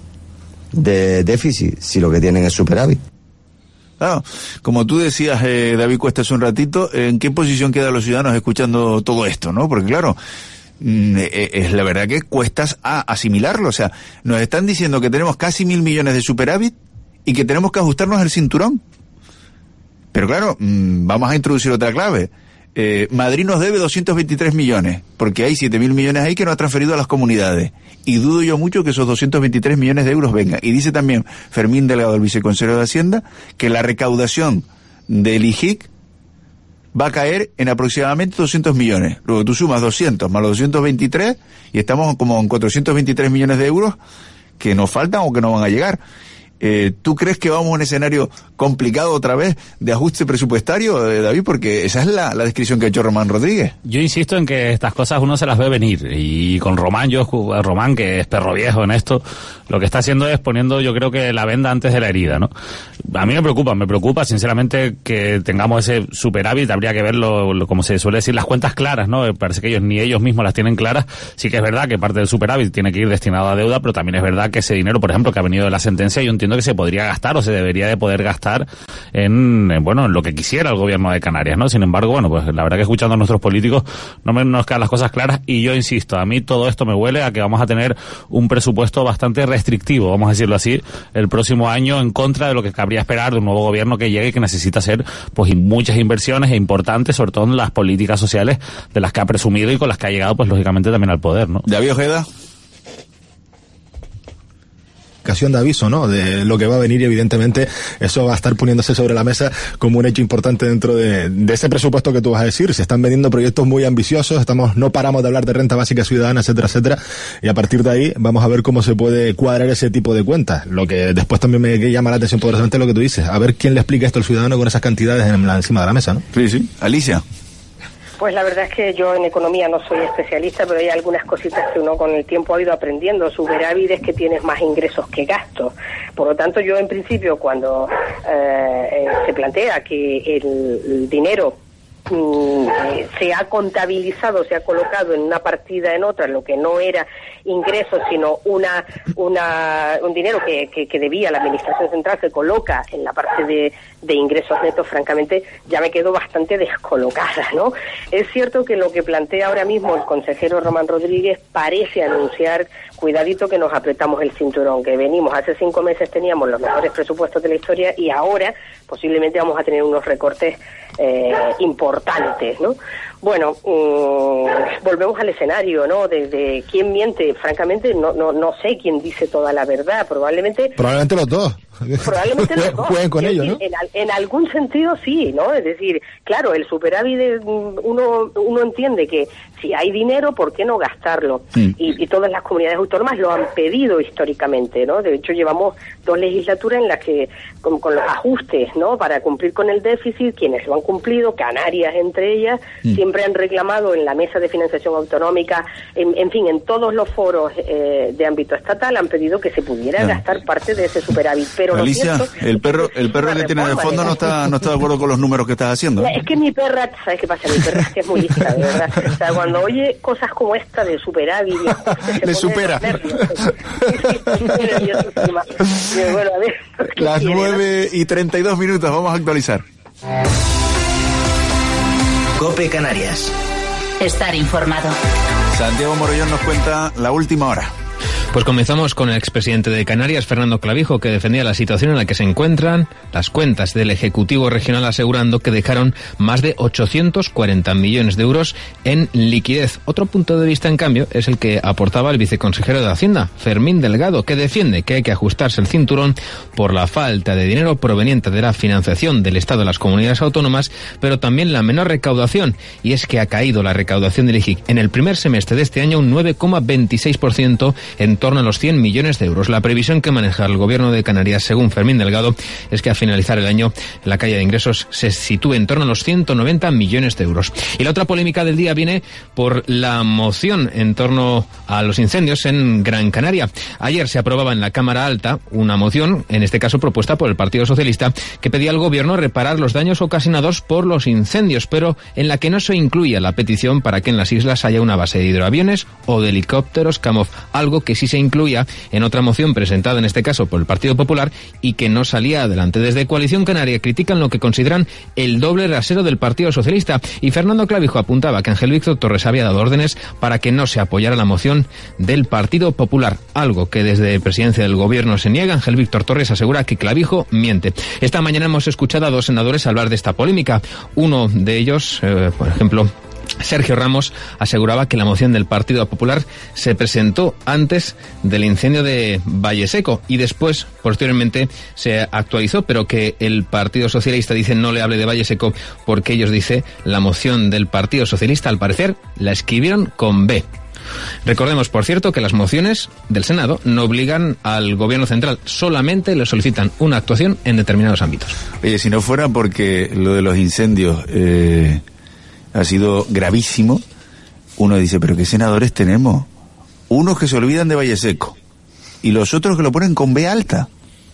de déficit si lo que tienen es superávit? Claro, como tú decías, eh, David Cuesta, hace un ratito, ¿en qué posición quedan los ciudadanos escuchando todo esto, no? Porque claro, es la verdad que cuestas a asimilarlo. O sea, nos están diciendo que tenemos casi mil millones de superávit y que tenemos que ajustarnos el cinturón. Pero claro, mmm, vamos a introducir otra clave. Eh, Madrid nos debe doscientos veintitrés millones, porque hay siete mil millones ahí que no ha transferido a las comunidades. Y dudo yo mucho que esos doscientos veintitrés millones de euros vengan. Y dice también Fermín Delgado, el viceconsejero de Hacienda, que la recaudación del I G I C va a caer en aproximadamente doscientos millones. Luego tú sumas doscientos más los doscientos veintitrés y estamos como en cuatrocientos veintitrés millones de euros que nos faltan o que no van a llegar. Eh, ¿Tú crees que vamos a un escenario complicado otra vez de ajuste presupuestario, eh, David? Porque esa es la, la descripción que ha hecho Román Rodríguez. Yo insisto en que estas cosas uno se las ve venir, y con Román, yo, Román, que es perro viejo en esto, lo que está haciendo es poniendo, yo creo que la venda antes de la herida, ¿no? A mí me preocupa, me preocupa sinceramente que tengamos ese superávit. Habría que verlo, lo, como se suele decir, las cuentas claras, ¿no? Parece que ellos ni ellos mismos las tienen claras. Sí que es verdad que parte del superávit tiene que ir destinado a deuda, pero también es verdad que ese dinero, por ejemplo, que ha venido de la sentencia, yo entiendo que se podría gastar o se debería de poder gastar en, en bueno, en lo que quisiera el gobierno de Canarias, ¿no? Sin embargo, bueno, pues la verdad que escuchando a nuestros políticos no me nos quedan las cosas claras, y yo insisto, a mí todo esto me huele a que vamos a tener un presupuesto bastante restrictivo, vamos a decirlo así, el próximo año, en contra de lo que cabría esperar de un nuevo gobierno que llegue y que necesita hacer pues muchas inversiones e importantes, sobre todo en las políticas sociales de las que ha presumido y con las que ha llegado, pues lógicamente también al poder, ¿no? David Ojeda. De aviso, ¿no? De lo que va a venir, y evidentemente eso va a estar poniéndose sobre la mesa como un hecho importante dentro de, de ese presupuesto que tú vas a decir. Se están vendiendo proyectos muy ambiciosos, estamos, no paramos de hablar de renta básica ciudadana, etcétera, etcétera, y a partir de ahí vamos a ver cómo se puede cuadrar ese tipo de cuentas. Lo que después también me llama la atención poderosamente es lo que tú dices, a ver quién le explica esto al ciudadano con esas cantidades en la, encima de la mesa, ¿no? Sí, sí. Alicia. Pues la verdad es que yo en economía no soy especialista, pero hay algunas cositas que uno con el tiempo ha ido aprendiendo. Superávit es que tienes más ingresos que gastos. Por lo tanto, yo en principio, cuando eh, se plantea que el, el dinero mm, se ha contabilizado, se ha colocado en una partida en otra, lo que no era ingresos, sino una, una un dinero que, que, que debía la Administración Central, se coloca en la parte de, de ingresos netos, francamente ya me quedo bastante descolocada, ¿no? Es cierto que lo que plantea ahora mismo el consejero Román Rodríguez parece anunciar, cuidadito que nos apretamos el cinturón, que venimos, hace cinco meses teníamos los mejores presupuestos de la historia y ahora posiblemente vamos a tener unos recortes eh, importantes, ¿no? Bueno, um, volvemos al escenario, ¿no? De, de quién miente, francamente no no no sé quién dice toda la verdad, probablemente probablemente los dos. Probablemente los dos. Jueguen con ellos, ¿no? En, en algún sentido sí, ¿no? Es decir, claro, el superávit, uno uno entiende que si hay dinero, ¿por qué no gastarlo? Sí. Y, y todas las comunidades autónomas lo han pedido históricamente, ¿no? De hecho, llevamos dos legislaturas en las que, con, con los ajustes, ¿no? Para cumplir con el déficit, quienes lo han cumplido, Canarias entre ellas, sí. Siempre han reclamado en la mesa de financiación autonómica, en, en fin, en todos los foros eh, de ámbito estatal, han pedido que se pudiera claro. gastar parte de ese superávit. Pero Alicia, el perro, el perro que tiene de fondo no está, no está de acuerdo con los números que estás haciendo. Es que mi perra, ¿sabes qué pasa? Mi perra es que es muy lista, de verdad. O sea, cuando oye cosas como esta de superávit, le supera. Bueno, a ver, las nueve y treinta y dos minutos, vamos a actualizar. COPE Canarias. Estar informado. Santiago Morollón nos cuenta la última hora. Pues comenzamos con el expresidente de Canarias, Fernando Clavijo, que defendía la situación en la que se encuentran las cuentas del Ejecutivo Regional, asegurando que dejaron más de ochocientos cuarenta millones de euros en liquidez. Otro punto de vista, en cambio, es el que aportaba el viceconsejero de Hacienda, Fermín Delgado, que defiende que hay que ajustarse el cinturón por la falta de dinero proveniente de la financiación del Estado a las comunidades autónomas, pero también la menor recaudación. Y es que ha caído la recaudación del I G I C en el primer semestre de este año un nueve coma veintiséis por ciento, en torno a los cien millones de euros. La previsión que maneja el gobierno de Canarias, según Fermín Delgado, es que a finalizar el año la caída de ingresos se sitúe en torno a los ciento noventa millones de euros. Y la otra polémica del día viene por la moción en torno a los incendios en Gran Canaria. Ayer se aprobaba en la Cámara Alta una moción, en este caso propuesta por el Partido Socialista, que pedía al gobierno reparar los daños ocasionados por los incendios, pero en la que no se incluía la petición para que en las islas haya una base de hidroaviones o de helicópteros Kamov, algo que sí se incluía en otra moción presentada en este caso por el Partido Popular y que no salía adelante. Desde Coalición Canaria critican lo que consideran el doble rasero del Partido Socialista, y Fernando Clavijo apuntaba que Ángel Víctor Torres había dado órdenes para que no se apoyara la moción del Partido Popular, algo que desde Presidencia del Gobierno se niega. Ángel Víctor Torres asegura que Clavijo miente. Esta mañana hemos escuchado a dos senadores hablar de esta polémica. Uno de ellos, eh, por ejemplo, Sergio Ramos aseguraba que la moción del Partido Popular se presentó antes del incendio de Valleseco y después, posteriormente, se actualizó, pero que el Partido Socialista dice no le hable de Valleseco porque ellos, dice, la moción del Partido Socialista, al parecer, la escribieron con B. Recordemos, por cierto, que las mociones del Senado no obligan al Gobierno central, solamente le solicitan una actuación en determinados ámbitos. Oye, si no fuera porque lo de los incendios eh, ha sido gravísimo, uno dice, ¿pero qué senadores tenemos? Unos que se olvidan de Valleseco y los otros que lo ponen con B alta.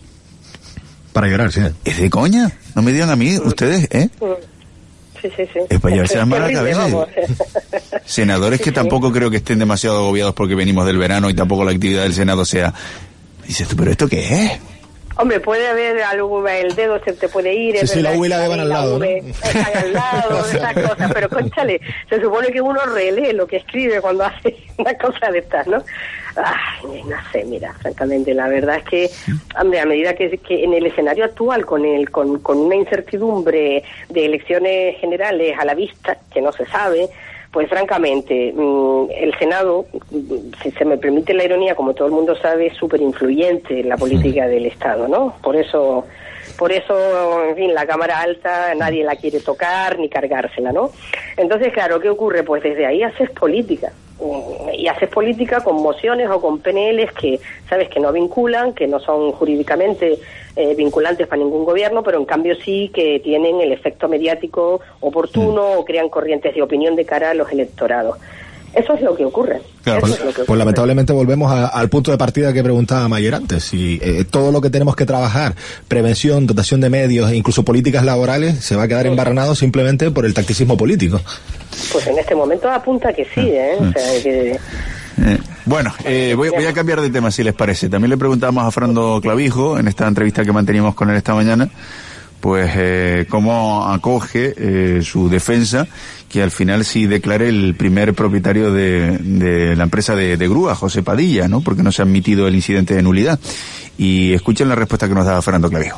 Para llorar, sí. ¿Es de coña? No me digan a mí, ustedes, ¿eh? Sí, sí, sí. Es para llevarse las manos a la cabeza. Vamos. Senadores Sí, que sí. tampoco creo que estén demasiado agobiados porque venimos del verano y tampoco la actividad del Senado sea... Dices tú, ¿pero esto qué es? Hombre, puede haber algo, el dedo se te puede ir. Sí, es sí, la verdad U y la que B van al lado, ¿no? están al lado, esas cosas, pero cónchale, se supone que uno relee lo que escribe cuando hace una cosa de estas, ¿no? Ay, no sé, mira, francamente, la verdad es que, hombre, a medida que, que en el escenario actual, con el con, con una incertidumbre de elecciones generales a la vista, que no se sabe, pues francamente, el Senado, si se me permite la ironía, como todo el mundo sabe, es súper influyente en la política del Estado, ¿no? Por eso, por eso, en fin, la Cámara Alta nadie la quiere tocar ni cargársela, ¿no? Entonces, claro, ¿qué ocurre? Pues desde ahí haces política. Y haces política con mociones o con P N Ls que, sabes, que no vinculan, que no son jurídicamente eh, vinculantes para ningún gobierno, pero en cambio sí que tienen el efecto mediático oportuno mm. o crean corrientes de opinión de cara a los electorados. Eso es lo que ocurre. Claro, Eso pues, es lo que ocurre. pues lamentablemente volvemos a, al punto de partida que preguntaba Mayer antes. Si eh, todo lo que tenemos que trabajar, prevención, dotación de medios e incluso políticas laborales, se va a quedar embarranado simplemente por el tacticismo político. Pues en este momento apunta que sí, ¿eh? O sea, que... Eh, bueno, eh, voy, voy a cambiar de tema si les parece. También le preguntábamos a Fernando Clavijo en esta entrevista que manteníamos con él esta mañana, pues eh, cómo acoge eh, su defensa que al final sí declare el primer propietario de, de la empresa de, de grúa, José Padilla, ¿no? Porque no se ha admitido el incidente de nulidad. Y escuchen la respuesta que nos daba Fernando Clavijo.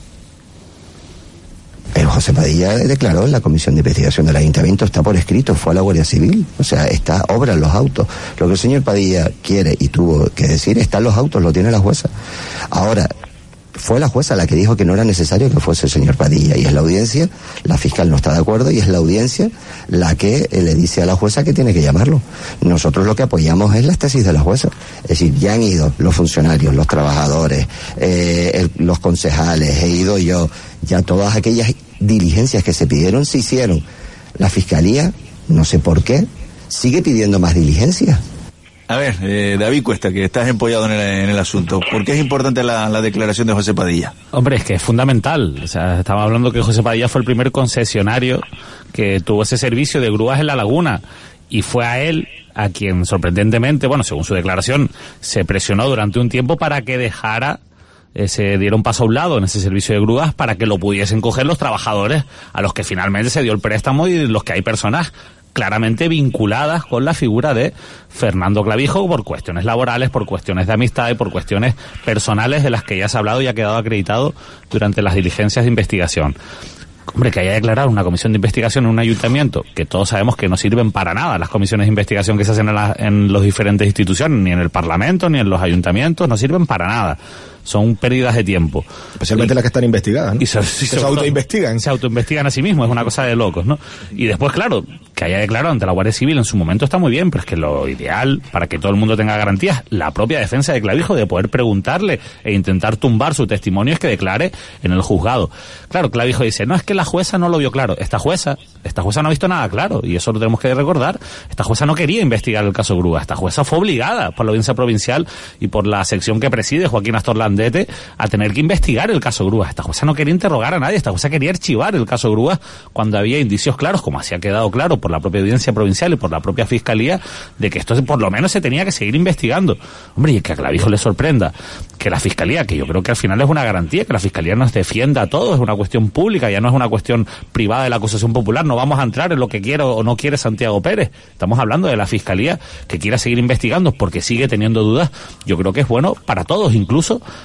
El José Padilla declaró en la comisión de investigación del ayuntamiento, está por escrito, fue a la Guardia Civil, o sea, está obra en los autos. Lo que el señor Padilla quiere y tuvo que decir está en los autos, lo tiene la jueza. Ahora, fue la jueza la que dijo que no era necesario que fuese el señor Padilla, y es la audiencia, la fiscal no está de acuerdo, y es la audiencia la que le dice a la jueza que tiene que llamarlo. Nosotros lo que apoyamos es las tesis de la jueza. Es decir, ya han ido los funcionarios, los trabajadores, eh, el, los concejales, he ido yo, ya todas aquellas diligencias que se pidieron se hicieron. La fiscalía, no sé por qué, sigue pidiendo más diligencias. A ver, eh, David Cuesta, que estás empollado en el, en el asunto, ¿por qué es importante la, la declaración de José Padilla? Hombre, es que es fundamental. O sea, estaba hablando que José Padilla fue el primer concesionario que tuvo ese servicio de grúas en La Laguna, y fue a él a quien, sorprendentemente, bueno, según su declaración, se presionó durante un tiempo para que dejara, eh, se diera un paso a un lado en ese servicio de grúas para que lo pudiesen coger los trabajadores a los que finalmente se dio el préstamo y los que hay personas claramente vinculadas con la figura de Fernando Clavijo por cuestiones laborales, por cuestiones de amistad y por cuestiones personales de las que ya se ha hablado y ha quedado acreditado durante las diligencias de investigación. Hombre, que haya declarado una comisión de investigación en un ayuntamiento, que todos sabemos que no sirven para nada las comisiones de investigación que se hacen en, la, en las diferentes instituciones, ni en el Parlamento, ni en los ayuntamientos, no sirven para nada. Son pérdidas de tiempo. Especialmente y, las que están investigadas, ¿no? Y se, se, se autoinvestigan. Se autoinvestigan a sí mismos, es una cosa de locos, ¿no? Y después, claro, que haya declarado ante la Guardia Civil en su momento está muy bien, pero es que lo ideal, para que todo el mundo tenga garantías, la propia defensa de Clavijo, de poder preguntarle e intentar tumbar su testimonio, es que declare en el juzgado. Claro, Clavijo dice, no, es que la jueza no lo vio claro. Esta jueza, esta jueza no ha visto nada claro, y eso lo tenemos que recordar. Esta jueza no quería investigar el caso Grúa. Esta jueza fue obligada por la audiencia provincial y por la sección que preside Joaquín Astor Landete a tener que investigar el caso Grúa. Esta jueza no quería interrogar a nadie, esta jueza quería archivar el caso Grúa cuando había indicios claros, como así ha quedado claro por la propia audiencia provincial y por la propia fiscalía, de que esto por lo menos se tenía que seguir investigando. Hombre, y que a Clavijo le sorprenda que la fiscalía, que yo creo que al final es una garantía, que la fiscalía nos defienda a todos, es una cuestión pública, ya no es una cuestión privada de la acusación popular, no vamos a entrar en lo que quiere o no quiere Santiago Pérez, estamos hablando de la fiscalía que quiera seguir investigando porque sigue teniendo dudas. Yo creo que es bueno para todos, incluso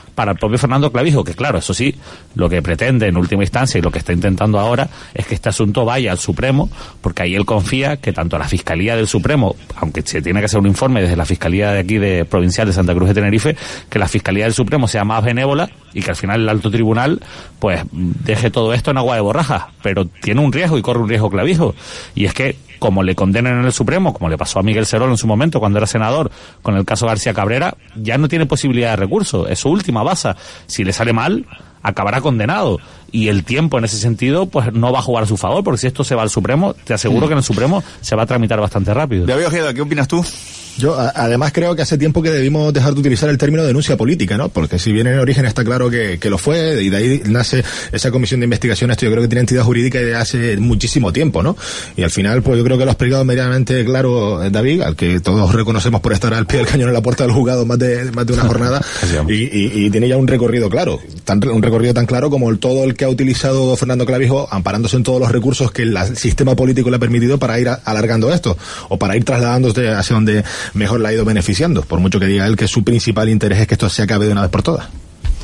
para el propio Fernando Clavijo, que claro, eso sí, lo que pretende en última instancia y lo que está intentando ahora es que este asunto vaya al Supremo, porque ahí él confía que tanto la Fiscalía del Supremo, aunque se tiene que hacer un informe desde la Fiscalía de aquí de provincial de Santa Cruz de Tenerife, que la Fiscalía del Supremo sea más benévola y que al final el alto tribunal pues deje todo esto en agua de borrajas, pero tiene un riesgo y corre un riesgo Clavijo, y es que como le condenen en el Supremo, como le pasó a Miguel Serol en su momento cuando era senador con el caso García Cabrera, ya no tiene posibilidad de recurso, es su última baza. Si le sale mal, acabará condenado, y el tiempo en ese sentido pues no va a jugar a su favor, porque si esto se va al Supremo, te aseguro que en el Supremo se va a tramitar bastante rápido. David Ojeda, ¿qué opinas tú? Yo, a, además, creo que hace tiempo que debimos dejar de utilizar el término denuncia política, ¿no? Porque si bien en el origen está claro que, que lo fue, y de ahí nace esa comisión de investigación, esto yo creo que tiene entidad jurídica de hace muchísimo tiempo, ¿no? Y al final, pues yo creo que lo ha explicado medianamente claro David, al que todos reconocemos por estar al pie del cañón en la puerta del juzgado más de, más de una jornada, y, y, y tiene ya un recorrido claro, tan, un recorrido tan claro como el, todo el que ha utilizado Fernando Clavijo, amparándose en todos los recursos que el, el sistema político le ha permitido para ir a, alargando esto, o para ir trasladándose hacia donde mejor la ha ido beneficiando, por mucho que diga él que su principal interés es que esto se acabe de una vez por todas.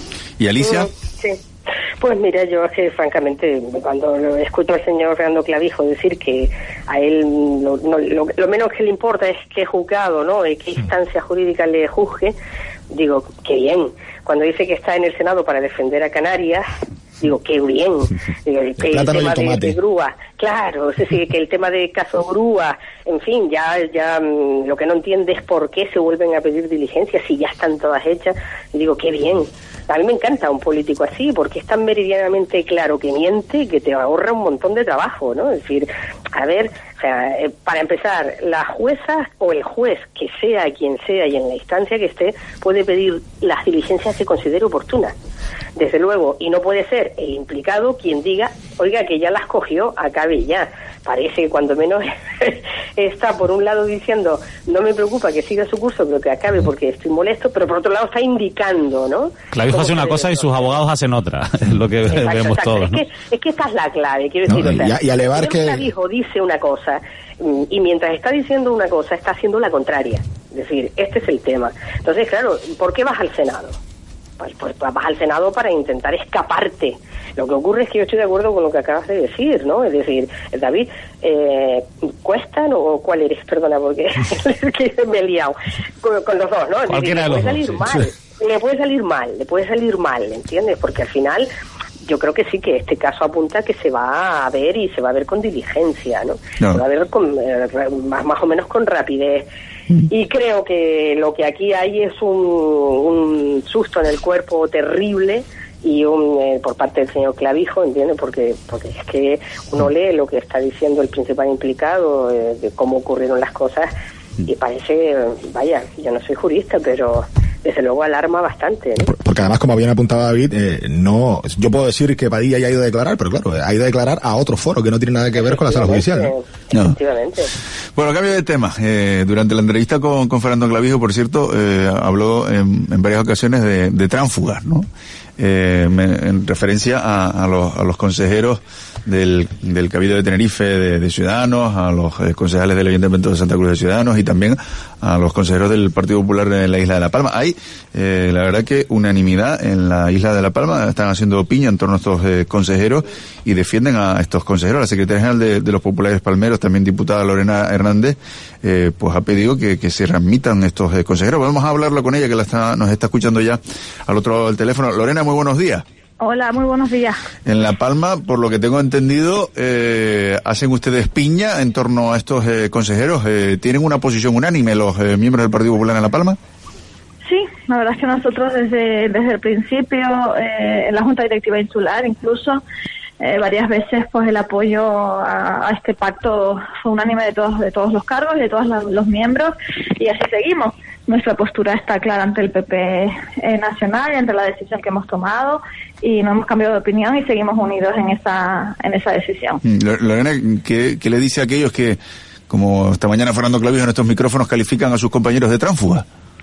¿Y Alicia? Sí. Pues mira, yo es que francamente, cuando escucho al señor Fernando Clavijo decir que a él lo, no, lo, lo menos que le importa es qué juzgado, ¿no? Y qué instancia jurídica le juzgue, digo, qué bien. Cuando dice que está en el Senado para defender a Canarias, digo, qué bien. Digo, que el, el tema de, de grúa, claro, es decir, que el tema de caso grúa, en fin, ya ya lo que no entiende es por qué se vuelven a pedir diligencias si ya están todas hechas. Y digo, qué bien. A mí me encanta un político así, porque es tan meridianamente claro que miente y que te ahorra un montón de trabajo, ¿no? Es decir, a ver, o sea, eh, para empezar, la jueza o el juez, que sea quien sea y en la instancia que esté, puede pedir las diligencias que considere oportunas. Desde luego, y no puede ser el implicado quien diga, oiga, que ya las cogió, acabe ya. Parece que cuando menos está por un lado diciendo, no me preocupa que siga su curso, pero que acabe porque estoy molesto, pero por otro lado está indicando, ¿no? Clavijo hace una cosa y sus abogados hacen otra, es lo que exacto, vemos exacto. todos, ¿no? Es que, es que esta es la clave, quiero decir, no, o sea, y, y alevar que... Clavijo dice una cosa, y mientras está diciendo una cosa, está haciendo la contraria. Es decir, este es el tema. Entonces, claro, ¿por qué vas al Senado? Pues, pues vas al Senado para intentar escaparte. Lo que ocurre es que yo estoy de acuerdo con lo que acabas de decir, ¿no? Es decir, David, eh, ¿cuestan o cuál eres? Perdona, porque me he liado con, con los dos, ¿no? Es decir, le puede salir mal, sí. le puede salir mal, le puede salir mal, ¿entiendes? Porque al final yo creo que sí, que este caso apunta que se va a ver y se va a ver con diligencia, ¿no? no. Se va a ver con, eh, más, más o menos con rapidez. Y creo que lo que aquí hay es un, un susto en el cuerpo terrible y un eh, por parte del señor Clavijo, ¿entiendes? Porque porque es que uno lee lo que está diciendo el principal implicado eh, de cómo ocurrieron las cosas y parece, vaya, yo no soy jurista, pero desde luego alarma bastante, ¿no? Porque además, como bien apuntaba David, eh, no, yo puedo decir que Padilla ya ha ido a declarar, pero claro, ha ido a declarar a otro foro que no tiene nada que ver con la sala judicial, ¿no? Efectivamente. No. Bueno, cambio de tema. Eh, durante la entrevista con, con Fernando Clavijo, por cierto, eh, habló en, en varias ocasiones de, de tránsfugas, ¿no? Eh, me, en referencia a, a, los, a los consejeros del, del Cabildo de Tenerife de, de Ciudadanos, a los eh, concejales del Ayuntamiento de Santa Cruz de Ciudadanos y también a los consejeros del Partido Popular en la Isla de La Palma. Hay, eh, la verdad que unanimidad en la Isla de La Palma, están haciendo piña en torno a estos eh, consejeros y defienden a estos consejeros. La secretaria general de, de los Populares Palmeros, también diputada Lorena Hernández, eh, pues ha pedido que, que se readmitan estos eh, consejeros. Vamos a hablarlo con ella, que la está, nos está escuchando ya al otro lado del teléfono. Lorena, muy buenos días. Hola, muy buenos días. En La Palma, por lo que tengo entendido, eh, hacen ustedes piña en torno a estos eh, consejeros. Eh, ¿Tienen una posición unánime los eh, miembros del Partido Popular en La Palma? Sí, la verdad es que nosotros desde, desde el principio, eh, en la Junta Directiva Insular incluso, eh, varias veces pues el apoyo a, a este pacto fue unánime de todos, de todos los cargos, de todos la, los miembros, y así seguimos. Nuestra postura está clara ante el P P eh, nacional y ante la decisión que hemos tomado, y no hemos cambiado de opinión y seguimos unidos en esa en esa decisión. Lorena, ¿qué, qué le dice a aquellos que, como esta mañana Fernando Clavijo en estos micrófonos, califican a sus compañeros de tránsfuga?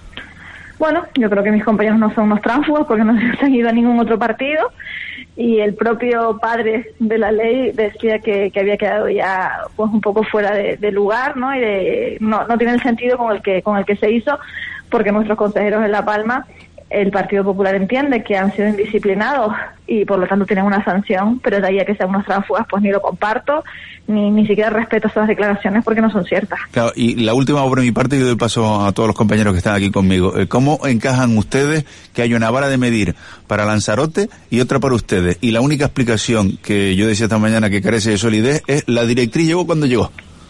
Bueno, yo creo que mis compañeros no son unos tránsfugas porque no se han ido a ningún otro partido, y el propio padre de la ley decía que, que había quedado ya pues un poco fuera de, de lugar, ¿no? Y de, no, no tiene el sentido con el que con el que se hizo, porque nuestros consejeros en La Palma El Partido Popular entiende que han sido indisciplinados y por lo tanto tienen una sanción, pero de ahí a que sean unos tránsfugas, pues ni lo comparto, ni ni siquiera respeto esas declaraciones porque no son ciertas. Claro, y la última por mi parte, y doy paso a todos los compañeros que están aquí conmigo. ¿Cómo encajan ustedes que hay una vara de medir para Lanzarote y otra para ustedes? Y la única explicación que yo decía esta mañana que carece de solidez es la directriz llegó cuando llegó.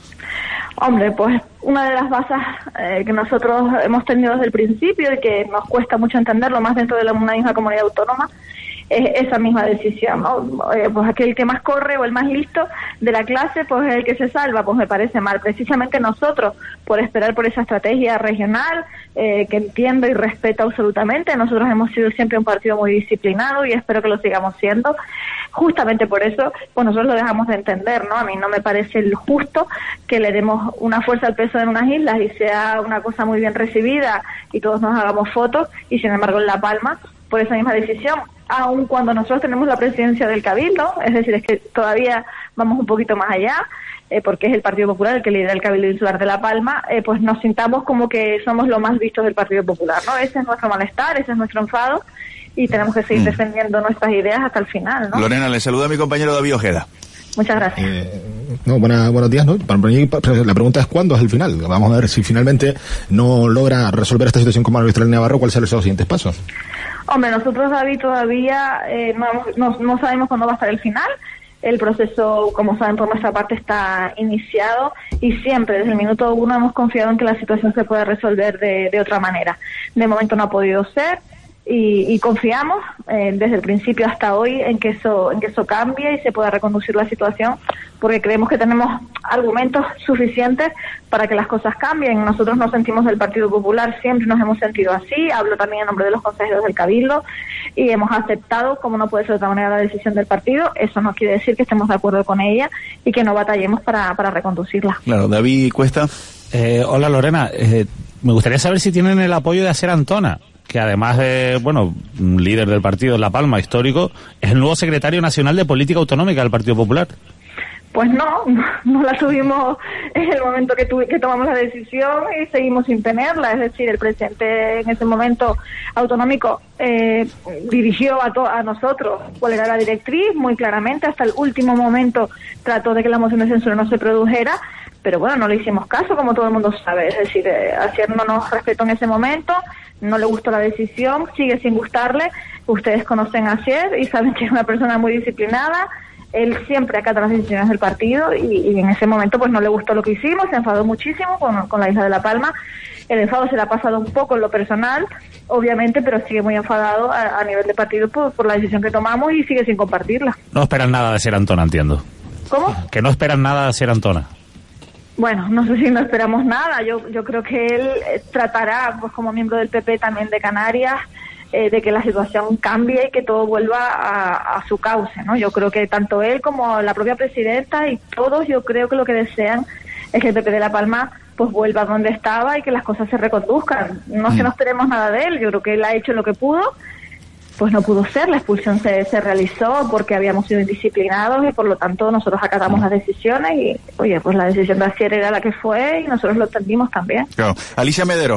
Hombre, pues una de las bases eh, que nosotros hemos tenido desde el principio y que nos cuesta mucho entenderlo más dentro de la, una misma comunidad autónoma es esa misma decisión, ¿no? Eh, pues aquel que más corre o el más listo de la clase, pues es el que se salva, pues me parece mal. Precisamente nosotros, por esperar por esa estrategia regional, eh, que entiendo y respeto absolutamente, nosotros hemos sido siempre un partido muy disciplinado y espero que lo sigamos siendo. Justamente por eso, pues nosotros lo dejamos de entender, ¿no? A mí no me parece el justo que le demos una fuerza al peso en unas islas y sea una cosa muy bien recibida y todos nos hagamos fotos y sin embargo en La Palma, por esa misma decisión, aun cuando nosotros tenemos la presidencia del Cabildo, es decir, es que todavía vamos un poquito más allá, eh, porque es el Partido Popular el que lidera el Cabildo Insular de La Palma, eh, pues nos sintamos como que somos los más vistos del Partido Popular, ¿no? Ese es nuestro malestar, ese es nuestro enfado, y tenemos que seguir mm. defendiendo nuestras ideas hasta el final, ¿no? Lorena, le saluda a mi compañero David Ojeda. Muchas gracias. Eh, no, buena, buenos días, ¿no? Para mí, la pregunta es ¿cuándo es el final? Vamos a ver si finalmente no logra resolver esta situación como la ministra Navarro, ¿cuáles serán los siguientes pasos? Hombre, nosotros, David, todavía eh, no, no, no sabemos cuándo va a estar el final. El proceso, como saben, por nuestra parte está iniciado y siempre, desde el minuto uno, hemos confiado en que la situación se puede resolver de, de otra manera. De momento no ha podido ser. Y, y confiamos eh, desde el principio hasta hoy en que eso en que eso cambie y se pueda reconducir la situación, porque creemos que tenemos argumentos suficientes para que las cosas cambien. Nosotros nos sentimos del Partido Popular, siempre nos hemos sentido así, hablo también en nombre de los consejeros del Cabildo, y hemos aceptado, como no puede ser de otra manera, la decisión del partido. Eso no quiere decir que estemos de acuerdo con ella y que no batallemos para, para reconducirla. Claro, David Cuesta. Eh, hola Lorena, eh, me gustaría saber si tienen el apoyo de Asier Antona, que además de, bueno, líder del partido en La Palma, histórico, es el nuevo secretario nacional de Política Autonómica del Partido Popular. Pues no, no la tuvimos en el momento que, tu, que tomamos la decisión y seguimos sin tenerla. Es decir, el presidente en ese momento autonómico eh, dirigió a, to, a nosotros cuál era la directriz, muy claramente, hasta el último momento trató de que la moción de censura no se produjera, pero bueno, no le hicimos caso, como todo el mundo sabe. Es decir, eh, Asier no nos respetó en ese momento, no le gustó la decisión, sigue sin gustarle. Ustedes conocen a Asier y saben que es una persona muy disciplinada. Él siempre acata las decisiones del partido y, y en ese momento pues no le gustó lo que hicimos, se enfadó muchísimo con, con la isla de La Palma. El enfado se le ha pasado un poco en lo personal, obviamente, pero sigue muy enfadado a, a nivel de partido por, por la decisión que tomamos y sigue sin compartirla. No esperan nada de Asier Antona, entiendo. ¿Cómo? Que no esperan nada de Asier Antona. Bueno, no sé si no esperamos nada. Yo yo creo que él eh, tratará, pues como miembro del P P también de Canarias, eh, de que la situación cambie y que todo vuelva a, a su cauce, ¿no? Yo creo que tanto él como la propia presidenta y todos, yo creo que lo que desean es que el P P de La Palma pues vuelva donde estaba y que las cosas se reconduzcan. No es que no esperemos nada de él, yo creo que él ha hecho lo que pudo. Pues no pudo ser, la expulsión se, se realizó porque habíamos sido indisciplinados y por lo tanto nosotros acatamos las decisiones y, oye, pues la decisión de Asier era la que fue y nosotros lo entendimos también. Claro. Alicia Medero.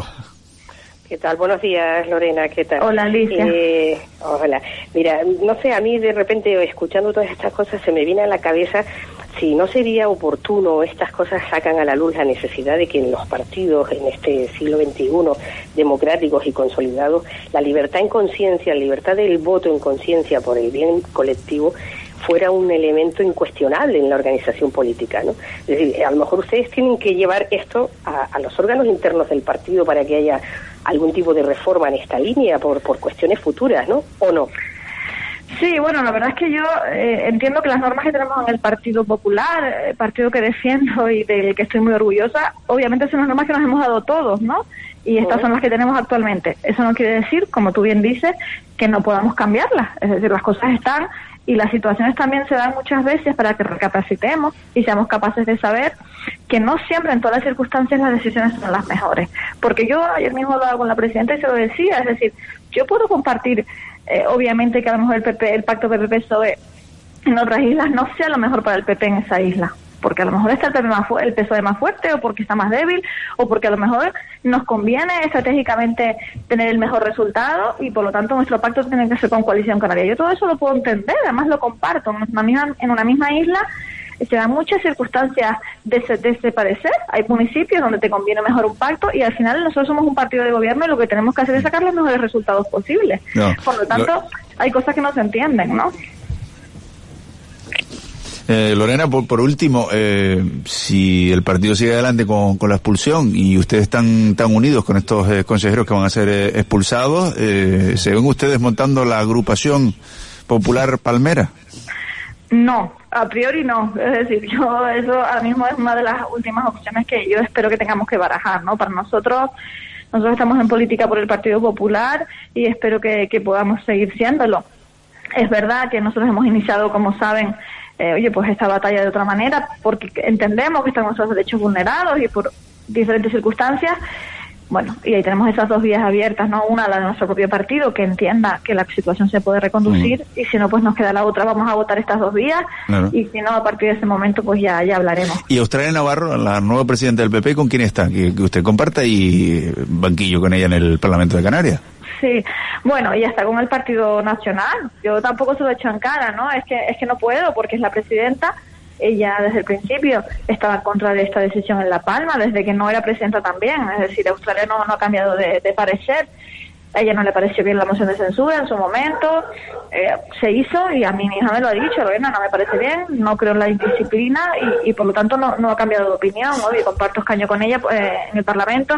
¿Qué tal? Buenos días, Lorena, ¿qué tal? Hola, Alicia. Eh, hola. Mira, no sé, a mí de repente, escuchando todas estas cosas, se me viene a la cabeza si no sería oportuno, estas cosas sacan a la luz la necesidad de que en los partidos, en este siglo veintiuno, democráticos y consolidados, la libertad en conciencia, la libertad del voto en conciencia por el bien colectivo, fuera un elemento incuestionable en la organización política, ¿no? Es decir, a lo mejor ustedes tienen que llevar esto a, a los órganos internos del partido para que haya algún tipo de reforma en esta línea por, por cuestiones futuras, ¿no? ¿O no? Sí, bueno, la verdad es que yo eh, entiendo que las normas que tenemos en el Partido Popular, el partido que defiendo y del que estoy muy orgullosa, obviamente son las normas que nos hemos dado todos, ¿no? Y estas son las que tenemos actualmente. Eso no quiere decir, como tú bien dices, que no podamos cambiarlas. Es decir, las cosas están y las situaciones también se dan muchas veces para que recapacitemos y seamos capaces de saber que no siempre en todas las circunstancias las decisiones son las mejores. Porque yo ayer mismo hablaba con la presidenta y se lo decía, es decir, yo puedo compartir, eh, obviamente que a lo mejor el P P, el pacto P P P S O E en otras islas no sea lo mejor para el P P en esa isla. porque a lo mejor está el P P más fu- el P S O E más fuerte, o porque está más débil, o porque a lo mejor nos conviene estratégicamente tener el mejor resultado y por lo tanto nuestro pacto tiene que ser con Coalición Canaria. Yo todo eso lo puedo entender, además lo comparto. En una misma, en una misma isla se dan muchas circunstancias de ese, de ese parecer. Hay municipios donde te conviene mejor un pacto y al final nosotros somos un partido de gobierno y lo que tenemos que hacer es sacar los mejores resultados posibles. No, por lo tanto, lo... hay cosas que no se entienden, ¿no? Eh, Lorena, por, por último, eh, si el partido sigue adelante con, con la expulsión y ustedes están tan unidos con estos eh, consejeros que van a ser eh, expulsados, eh, ¿se ven ustedes montando la agrupación popular Palmera? No, a priori no. Es decir, yo eso ahora mismo es una de las últimas opciones que yo espero que tengamos que barajar, ¿no? Para nosotros, nosotros estamos en política por el Partido Popular y espero que, que podamos seguir siéndolo. Es verdad que nosotros hemos iniciado, como saben, eh, oye, pues esta batalla de otra manera, porque entendemos que están nuestros derechos vulnerados y por diferentes circunstancias. Bueno, y ahí tenemos esas dos vías abiertas, ¿no? Una, la de nuestro propio partido, que entienda que la situación se puede reconducir, mm. y si no, pues nos queda la otra. Vamos a votar estas dos vías, claro. Y si no, a partir de ese momento, pues ya ya hablaremos. Y Australia Navarro, la nueva presidenta del P P, ¿con quién está? Que, que usted comparta y banquillo con ella en el Parlamento de Canarias. Sí, bueno, ella está con el Partido Nacional. Yo tampoco se lo he hecho en cara, ¿no? Es que, es que no puedo, porque es la presidenta. Ella desde el principio estaba en contra de esta decisión en La Palma, desde que no era presidenta también, es decir, Australia no, no ha cambiado de, de parecer. A ella no le pareció bien la moción de censura en su momento, eh, se hizo y a mí mi hija me lo ha dicho, Lorena, no me parece bien, no creo en la indisciplina y, y por lo tanto no, no ha cambiado de opinión, ¿no? Y comparto escaño con ella eh, en el Parlamento.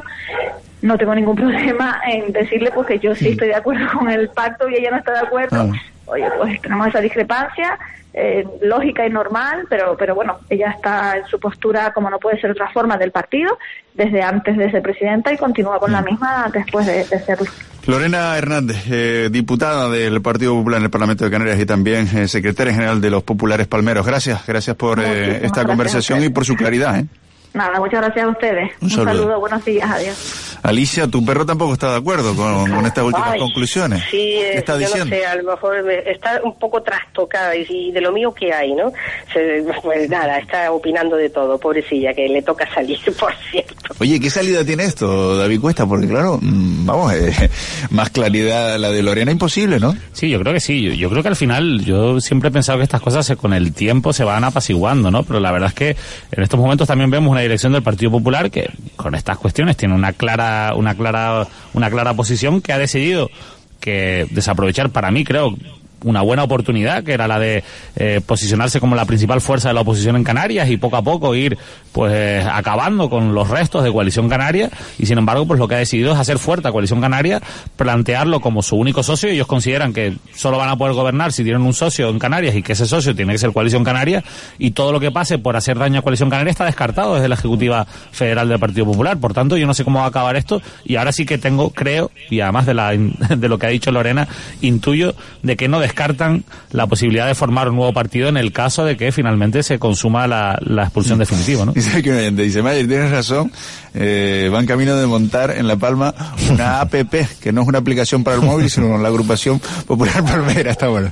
No tengo ningún problema en decirle pues que yo sí estoy de acuerdo con el pacto y ella no está de acuerdo. Ah. Oye, pues tenemos esa discrepancia, eh, lógica y normal, pero pero bueno, ella está en su postura, como no puede ser otra forma, del partido, desde antes de ser presidenta y continúa con la misma después de, de serlo. Lorena Hernández, eh, diputada del Partido Popular en el Parlamento de Canarias y también eh, secretaria general de los Populares Palmeros. Gracias, gracias por eh, esta conversación y por su claridad, ¿eh? Nada, muchas gracias a ustedes. Un, Un saludo. saludo, buenos días, adiós. Alicia, tu perro tampoco está de acuerdo con, con estas últimas Ay, conclusiones. Sí, ¿qué está yo diciendo? No sé, a lo mejor me, está un poco trastocada y, y de lo mío que hay, ¿no? Se, pues nada, está opinando de todo, pobrecilla, que le toca salir, por cierto. Oye, ¿qué salida tiene esto, David Cuesta? Porque claro, vamos, eh, más claridad la de Lorena imposible, ¿no? Sí, yo creo que sí. Yo, yo creo que al final, yo siempre he pensado que estas cosas se, con el tiempo se van apaciguando, ¿no? Pero la verdad es que en estos momentos también vemos una dirección del Partido Popular que con estas cuestiones tiene una clara, una clara, una clara posición que ha decidido que desaprovechar, para mí creo, una buena oportunidad, que era la de eh, posicionarse como la principal fuerza de la oposición en Canarias y poco a poco ir pues eh, acabando con los restos de Coalición Canaria, y sin embargo pues lo que ha decidido es hacer fuerte a Coalición Canaria, plantearlo como su único socio. Ellos consideran que solo van a poder gobernar si tienen un socio en Canarias y que ese socio tiene que ser Coalición Canaria, y todo lo que pase por hacer daño a Coalición Canaria está descartado desde la Ejecutiva Federal del Partido Popular. Por tanto, yo no sé cómo va a acabar esto, y ahora sí que tengo, creo, y además de, la, de lo que ha dicho Lorena, intuyo de que no descartan la posibilidad de formar un nuevo partido en el caso de que finalmente se consuma la, la expulsión definitiva, ¿no? Dice que un oyente dice, Mayer, tienes razón, eh, van camino de montar en La Palma una app, que no es una aplicación para el móvil, sino la agrupación Popular Palmera, está bueno.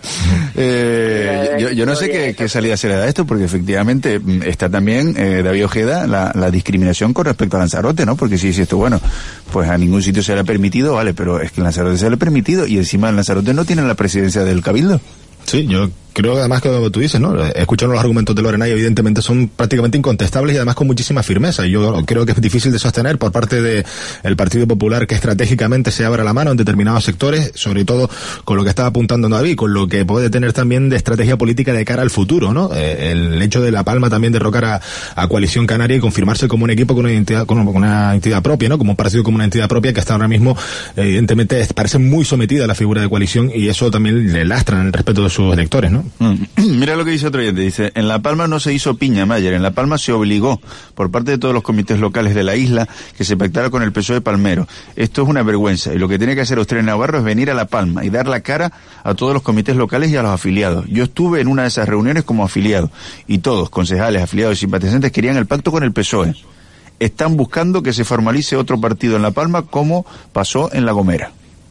Eh, yo, yo no sé qué, qué salida se le da a esto, porque efectivamente está también, eh, David Ojeda, la, la discriminación con respecto a Lanzarote, ¿no? Porque si dice esto, bueno, pues a ningún sitio se le ha permitido, vale, pero es que en Lanzarote se le ha permitido, y encima en Lanzarote no tiene la presidencia del Cabildo. Sí, yo creo que además que como tú dices, ¿no? Escuchando los argumentos de Lorena y evidentemente son prácticamente incontestables y además con muchísima firmeza. Y yo creo que es difícil de sostener por parte de el Partido Popular que estratégicamente se abra la mano en determinados sectores, sobre todo con lo que estaba apuntando David, con lo que puede tener también de estrategia política de cara al futuro, ¿no? Eh, el hecho de La Palma también derrocar a, a Coalición Canaria y confirmarse como un equipo con una entidad, con una entidad propia, ¿no? Como un partido con una entidad propia que está ahora mismo, evidentemente, parece muy sometida a la figura de Coalición, y eso también le lastra en el respeto de sus electores, ¿no? Mm. Mira lo que dice otro oyente, dice, en La Palma no se hizo piña, Mayer, en La Palma se obligó por parte de todos los comités locales de la isla que se pactara con el P S O E Palmero. Esto es una vergüenza, y lo que tiene que hacer Australia Navarro es venir a La Palma y dar la cara a todos los comités locales y a los afiliados. Yo estuve en una de esas reuniones como afiliado, y todos, concejales, afiliados y simpatizantes, querían el pacto con el P S O E. Están buscando que se formalice otro partido en La Palma como pasó en La Gomera.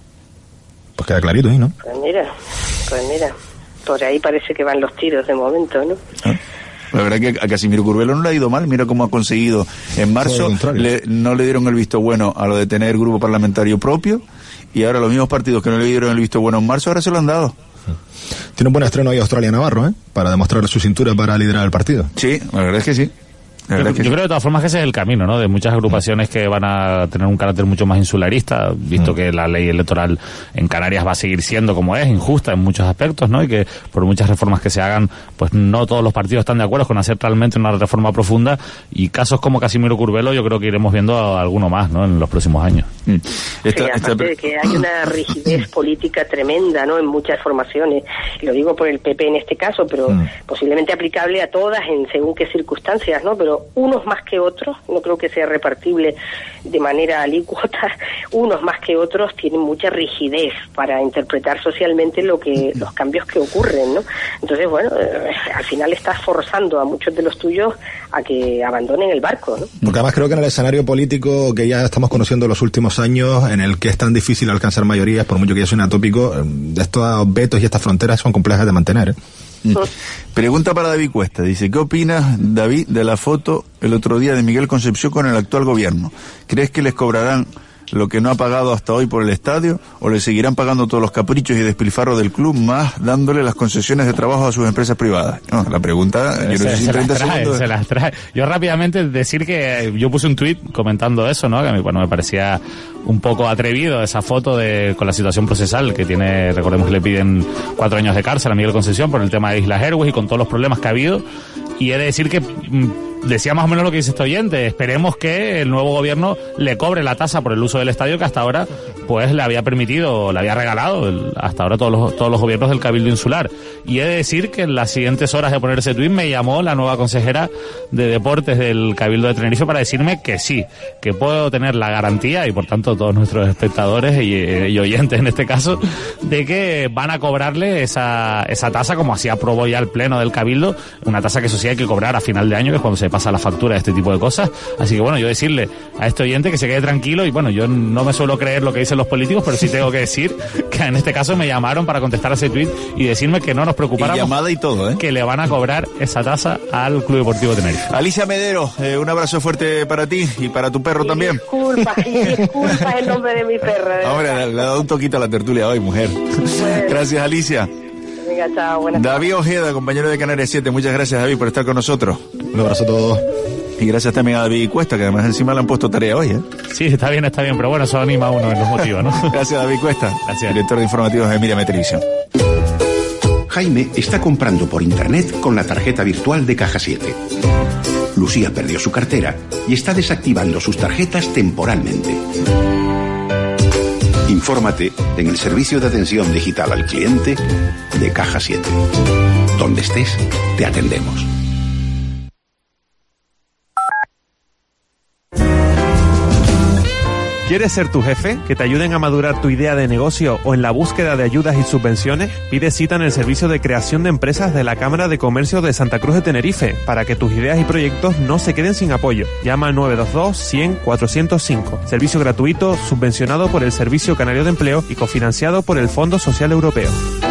Pues queda clarito ahí, ¿no? Pues mira, pues mira. Por ahí parece que van los tiros de momento, ¿no? ¿Ah? La verdad que a Casimiro Curvelo no le ha ido mal, mira cómo ha conseguido. En marzo le, no le dieron el visto bueno a lo de tener grupo parlamentario propio, y ahora los mismos partidos que no le dieron el visto bueno en marzo, ahora se lo han dado. Tiene un buen estreno ahí Australia Navarro, ¿eh? Para demostrar su cintura para liderar el partido. Sí, la verdad es que sí. Yo, yo creo de todas formas que ese es el camino, ¿no? De muchas agrupaciones que van a tener un carácter mucho más insularista, visto que la ley electoral en Canarias va a seguir siendo como es, injusta en muchos aspectos, ¿no? Y que por muchas reformas que se hagan, pues no todos los partidos están de acuerdo con hacer realmente una reforma profunda, y casos como Casimiro Curvelo yo creo que iremos viendo alguno más, ¿no? En los próximos años. Sí, aparte de que hay una rigidez política tremenda, ¿no? En muchas formaciones, y lo digo por el P P en este caso, pero mm. posiblemente aplicable a todas en según qué circunstancias, ¿no? Pero unos más que otros, no creo que sea repartible de manera alícuota, unos más que otros tienen mucha rigidez para interpretar socialmente lo que los cambios que ocurren, ¿no? Entonces, bueno, eh, al final estás forzando a muchos de los tuyos a que abandonen el barco, ¿no? Porque además creo que en el escenario político que ya estamos conociendo en los últimos años, en el que es tan difícil alcanzar mayorías, por mucho que ya suene atópico, estos vetos y estas fronteras son complejas de mantener, ¿eh? Pregunta para David Cuesta, dice: ¿qué opinas, David, de la foto el otro día de Miguel Concepción con el actual gobierno? ¿Crees que les cobrarán lo que no ha pagado hasta hoy por el estadio, o le seguirán pagando todos los caprichos y despilfarros del club, más dándole las concesiones de trabajo a sus empresas privadas? No, la pregunta, yo no sé si treinta segundos. Se las trae. Yo rápidamente decir que yo puse un tuit comentando eso, ¿no? Que a mí, bueno, me parecía un poco atrevido esa foto de con la situación procesal que tiene. Recordemos que le piden cuatro años de cárcel a Miguel Concepción por el tema de Islas Airways y con todos los problemas que ha habido. Y he de decir que decía más o menos lo que dice este oyente. Esperemos que el nuevo gobierno le cobre la tasa por el uso del estadio que hasta ahora pues le había permitido, le había regalado el, hasta ahora todos los, todos los gobiernos del Cabildo Insular. Y he de decir que en las siguientes horas de poner ese tuit me llamó la nueva consejera de Deportes del Cabildo de Tenerife para decirme que sí, que puedo tener la garantía, y por tanto todos nuestros espectadores y, y oyentes en este caso, de que van a cobrarle esa, esa tasa como así aprobó ya el Pleno del Cabildo, una tasa que eso sí hay que cobrar a final de año, que es cuando se pasa la factura de este tipo de cosas. Así que bueno, yo decirle a este oyente que se quede tranquilo, y bueno, yo no me suelo creer lo que dicen los políticos, pero sí tengo que decir que en este caso me llamaron para contestar a ese tuit y decirme que no nos preocupáramos, y llamada y todo, ¿eh? que le van a cobrar esa tasa al Club Deportivo Tenerife. Alicia Medero, eh, un abrazo fuerte para ti y para tu perro y también. Disculpa, y disculpa el nombre de mi perro. Hombre, le, le ha dado un toquito a la tertulia hoy, mujer. Bueno. Gracias, Alicia. Venga, chao, buenas David tardes. Ojeda, compañero de Canarias siete, muchas gracias, David, por estar con nosotros. Un abrazo a todos. Y gracias también a David Cuesta, que además encima le han puesto tarea hoy, ¿eh? Sí, está bien, está bien, pero bueno, eso anima a uno en los motivos, ¿no? Gracias, David Cuesta. Gracias. Director de informativos de Mírame Televisión. Jaime está comprando por internet con la tarjeta virtual de Caja siete. Lucía perdió su cartera y está desactivando sus tarjetas temporalmente. Infórmate en el servicio de atención digital al cliente de Caja siete. Donde estés, te atendemos. ¿Quieres ser tu jefe? ¿Que te ayuden a madurar tu idea de negocio o en la búsqueda de ayudas y subvenciones? Pide cita en el servicio de creación de empresas de la Cámara de Comercio de Santa Cruz de Tenerife para que tus ideas y proyectos no se queden sin apoyo. Llama al nueve dos dos, cien, cuatrocientos cinco. Servicio gratuito, subvencionado por el Servicio Canario de Empleo y cofinanciado por el Fondo Social Europeo.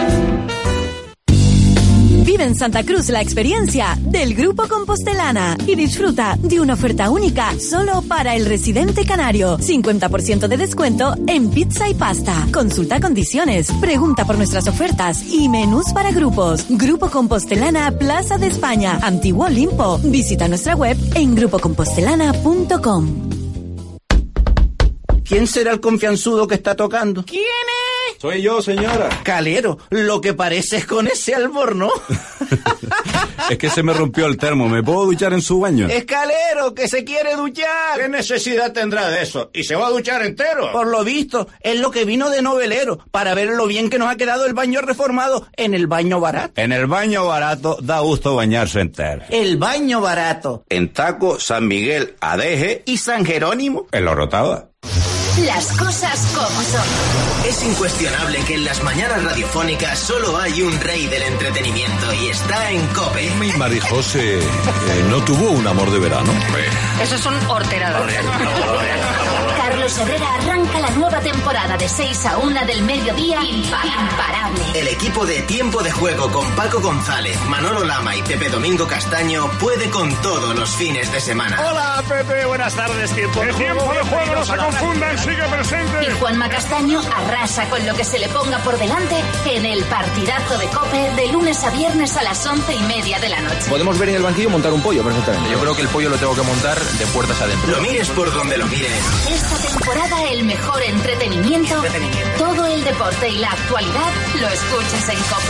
Vive en Santa Cruz la experiencia del Grupo Compostelana y disfruta de una oferta única solo para el residente canario. cincuenta por ciento de descuento en pizza y pasta. Consulta condiciones, pregunta por nuestras ofertas y menús para grupos. Grupo Compostelana, Plaza de España, Antiguo Olimpo. Visita nuestra web en grupo compostelana punto com. ¿Quién será el confianzudo que está tocando? ¿Quién es? Soy yo, señora. Calero, lo que pareces con ese albornoz. Es que se me rompió el termo. ¿Me puedo duchar en su baño? Escalero, que se quiere duchar. ¿Qué necesidad tendrá de eso? ¿Y se va a duchar entero? Por lo visto, es lo que vino de novelero, para ver lo bien que nos ha quedado el baño reformado en el baño barato. En el baño barato da gusto bañarse entero. El baño barato. En Taco, San Miguel, Adeje y San Jerónimo. En La Rotava. Las cosas como son. Es incuestionable que en las mañanas radiofónicas solo hay un rey del entretenimiento y está en COPE. Mi Marijose eh, no tuvo un amor de verano. Eso es un horterado. Carlos Carlos Herrera arranca la nueva temporada de seis a una del mediodía imparable. El equipo de Tiempo de Juego con Paco González, Manolo Lama y Pepe Domingo Castaño puede con todos los fines de semana. Hola Pepe, buenas tardes. Tiempo de El Juego. Tiempo de Juego, no se confundan, sigue presente. Y Juanma Castaño arrasa con lo que se le ponga por delante en el partidazo de COPE de lunes a viernes a las once y media de la noche. Podemos ver en el banquillo montar un pollo perfectamente. Yo creo que el pollo lo tengo que montar de puertas adentro. Lo mires por donde lo mires. Esta temporada el mejor entretenimiento, entretenimiento, todo el deporte y la actualidad lo escuchas en COPE.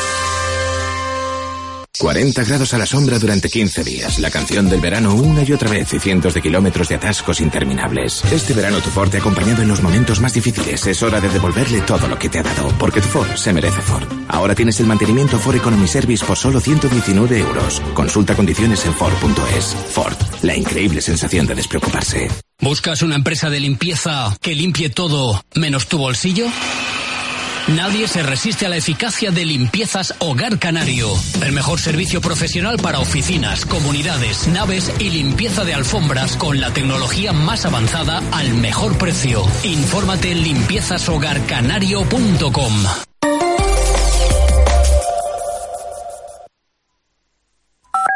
cuarenta grados a la sombra durante quince días. La canción del verano una y otra vez y cientos de kilómetros de atascos interminables. Este verano tu Ford te ha acompañado en los momentos más difíciles. Es hora de devolverle todo lo que te ha dado, porque tu Ford se merece Ford. Ahora tienes el mantenimiento Ford Economy Service por solo ciento diecinueve euros. Consulta condiciones en Ford punto es. Ford, la increíble sensación de despreocuparse. ¿Buscas una empresa de limpieza que limpie todo menos tu bolsillo? Nadie se resiste a la eficacia de Limpiezas Hogar Canario. El mejor servicio profesional para oficinas, comunidades, naves y limpieza de alfombras con la tecnología más avanzada al mejor precio. Infórmate en limpiezas hogar canario punto com.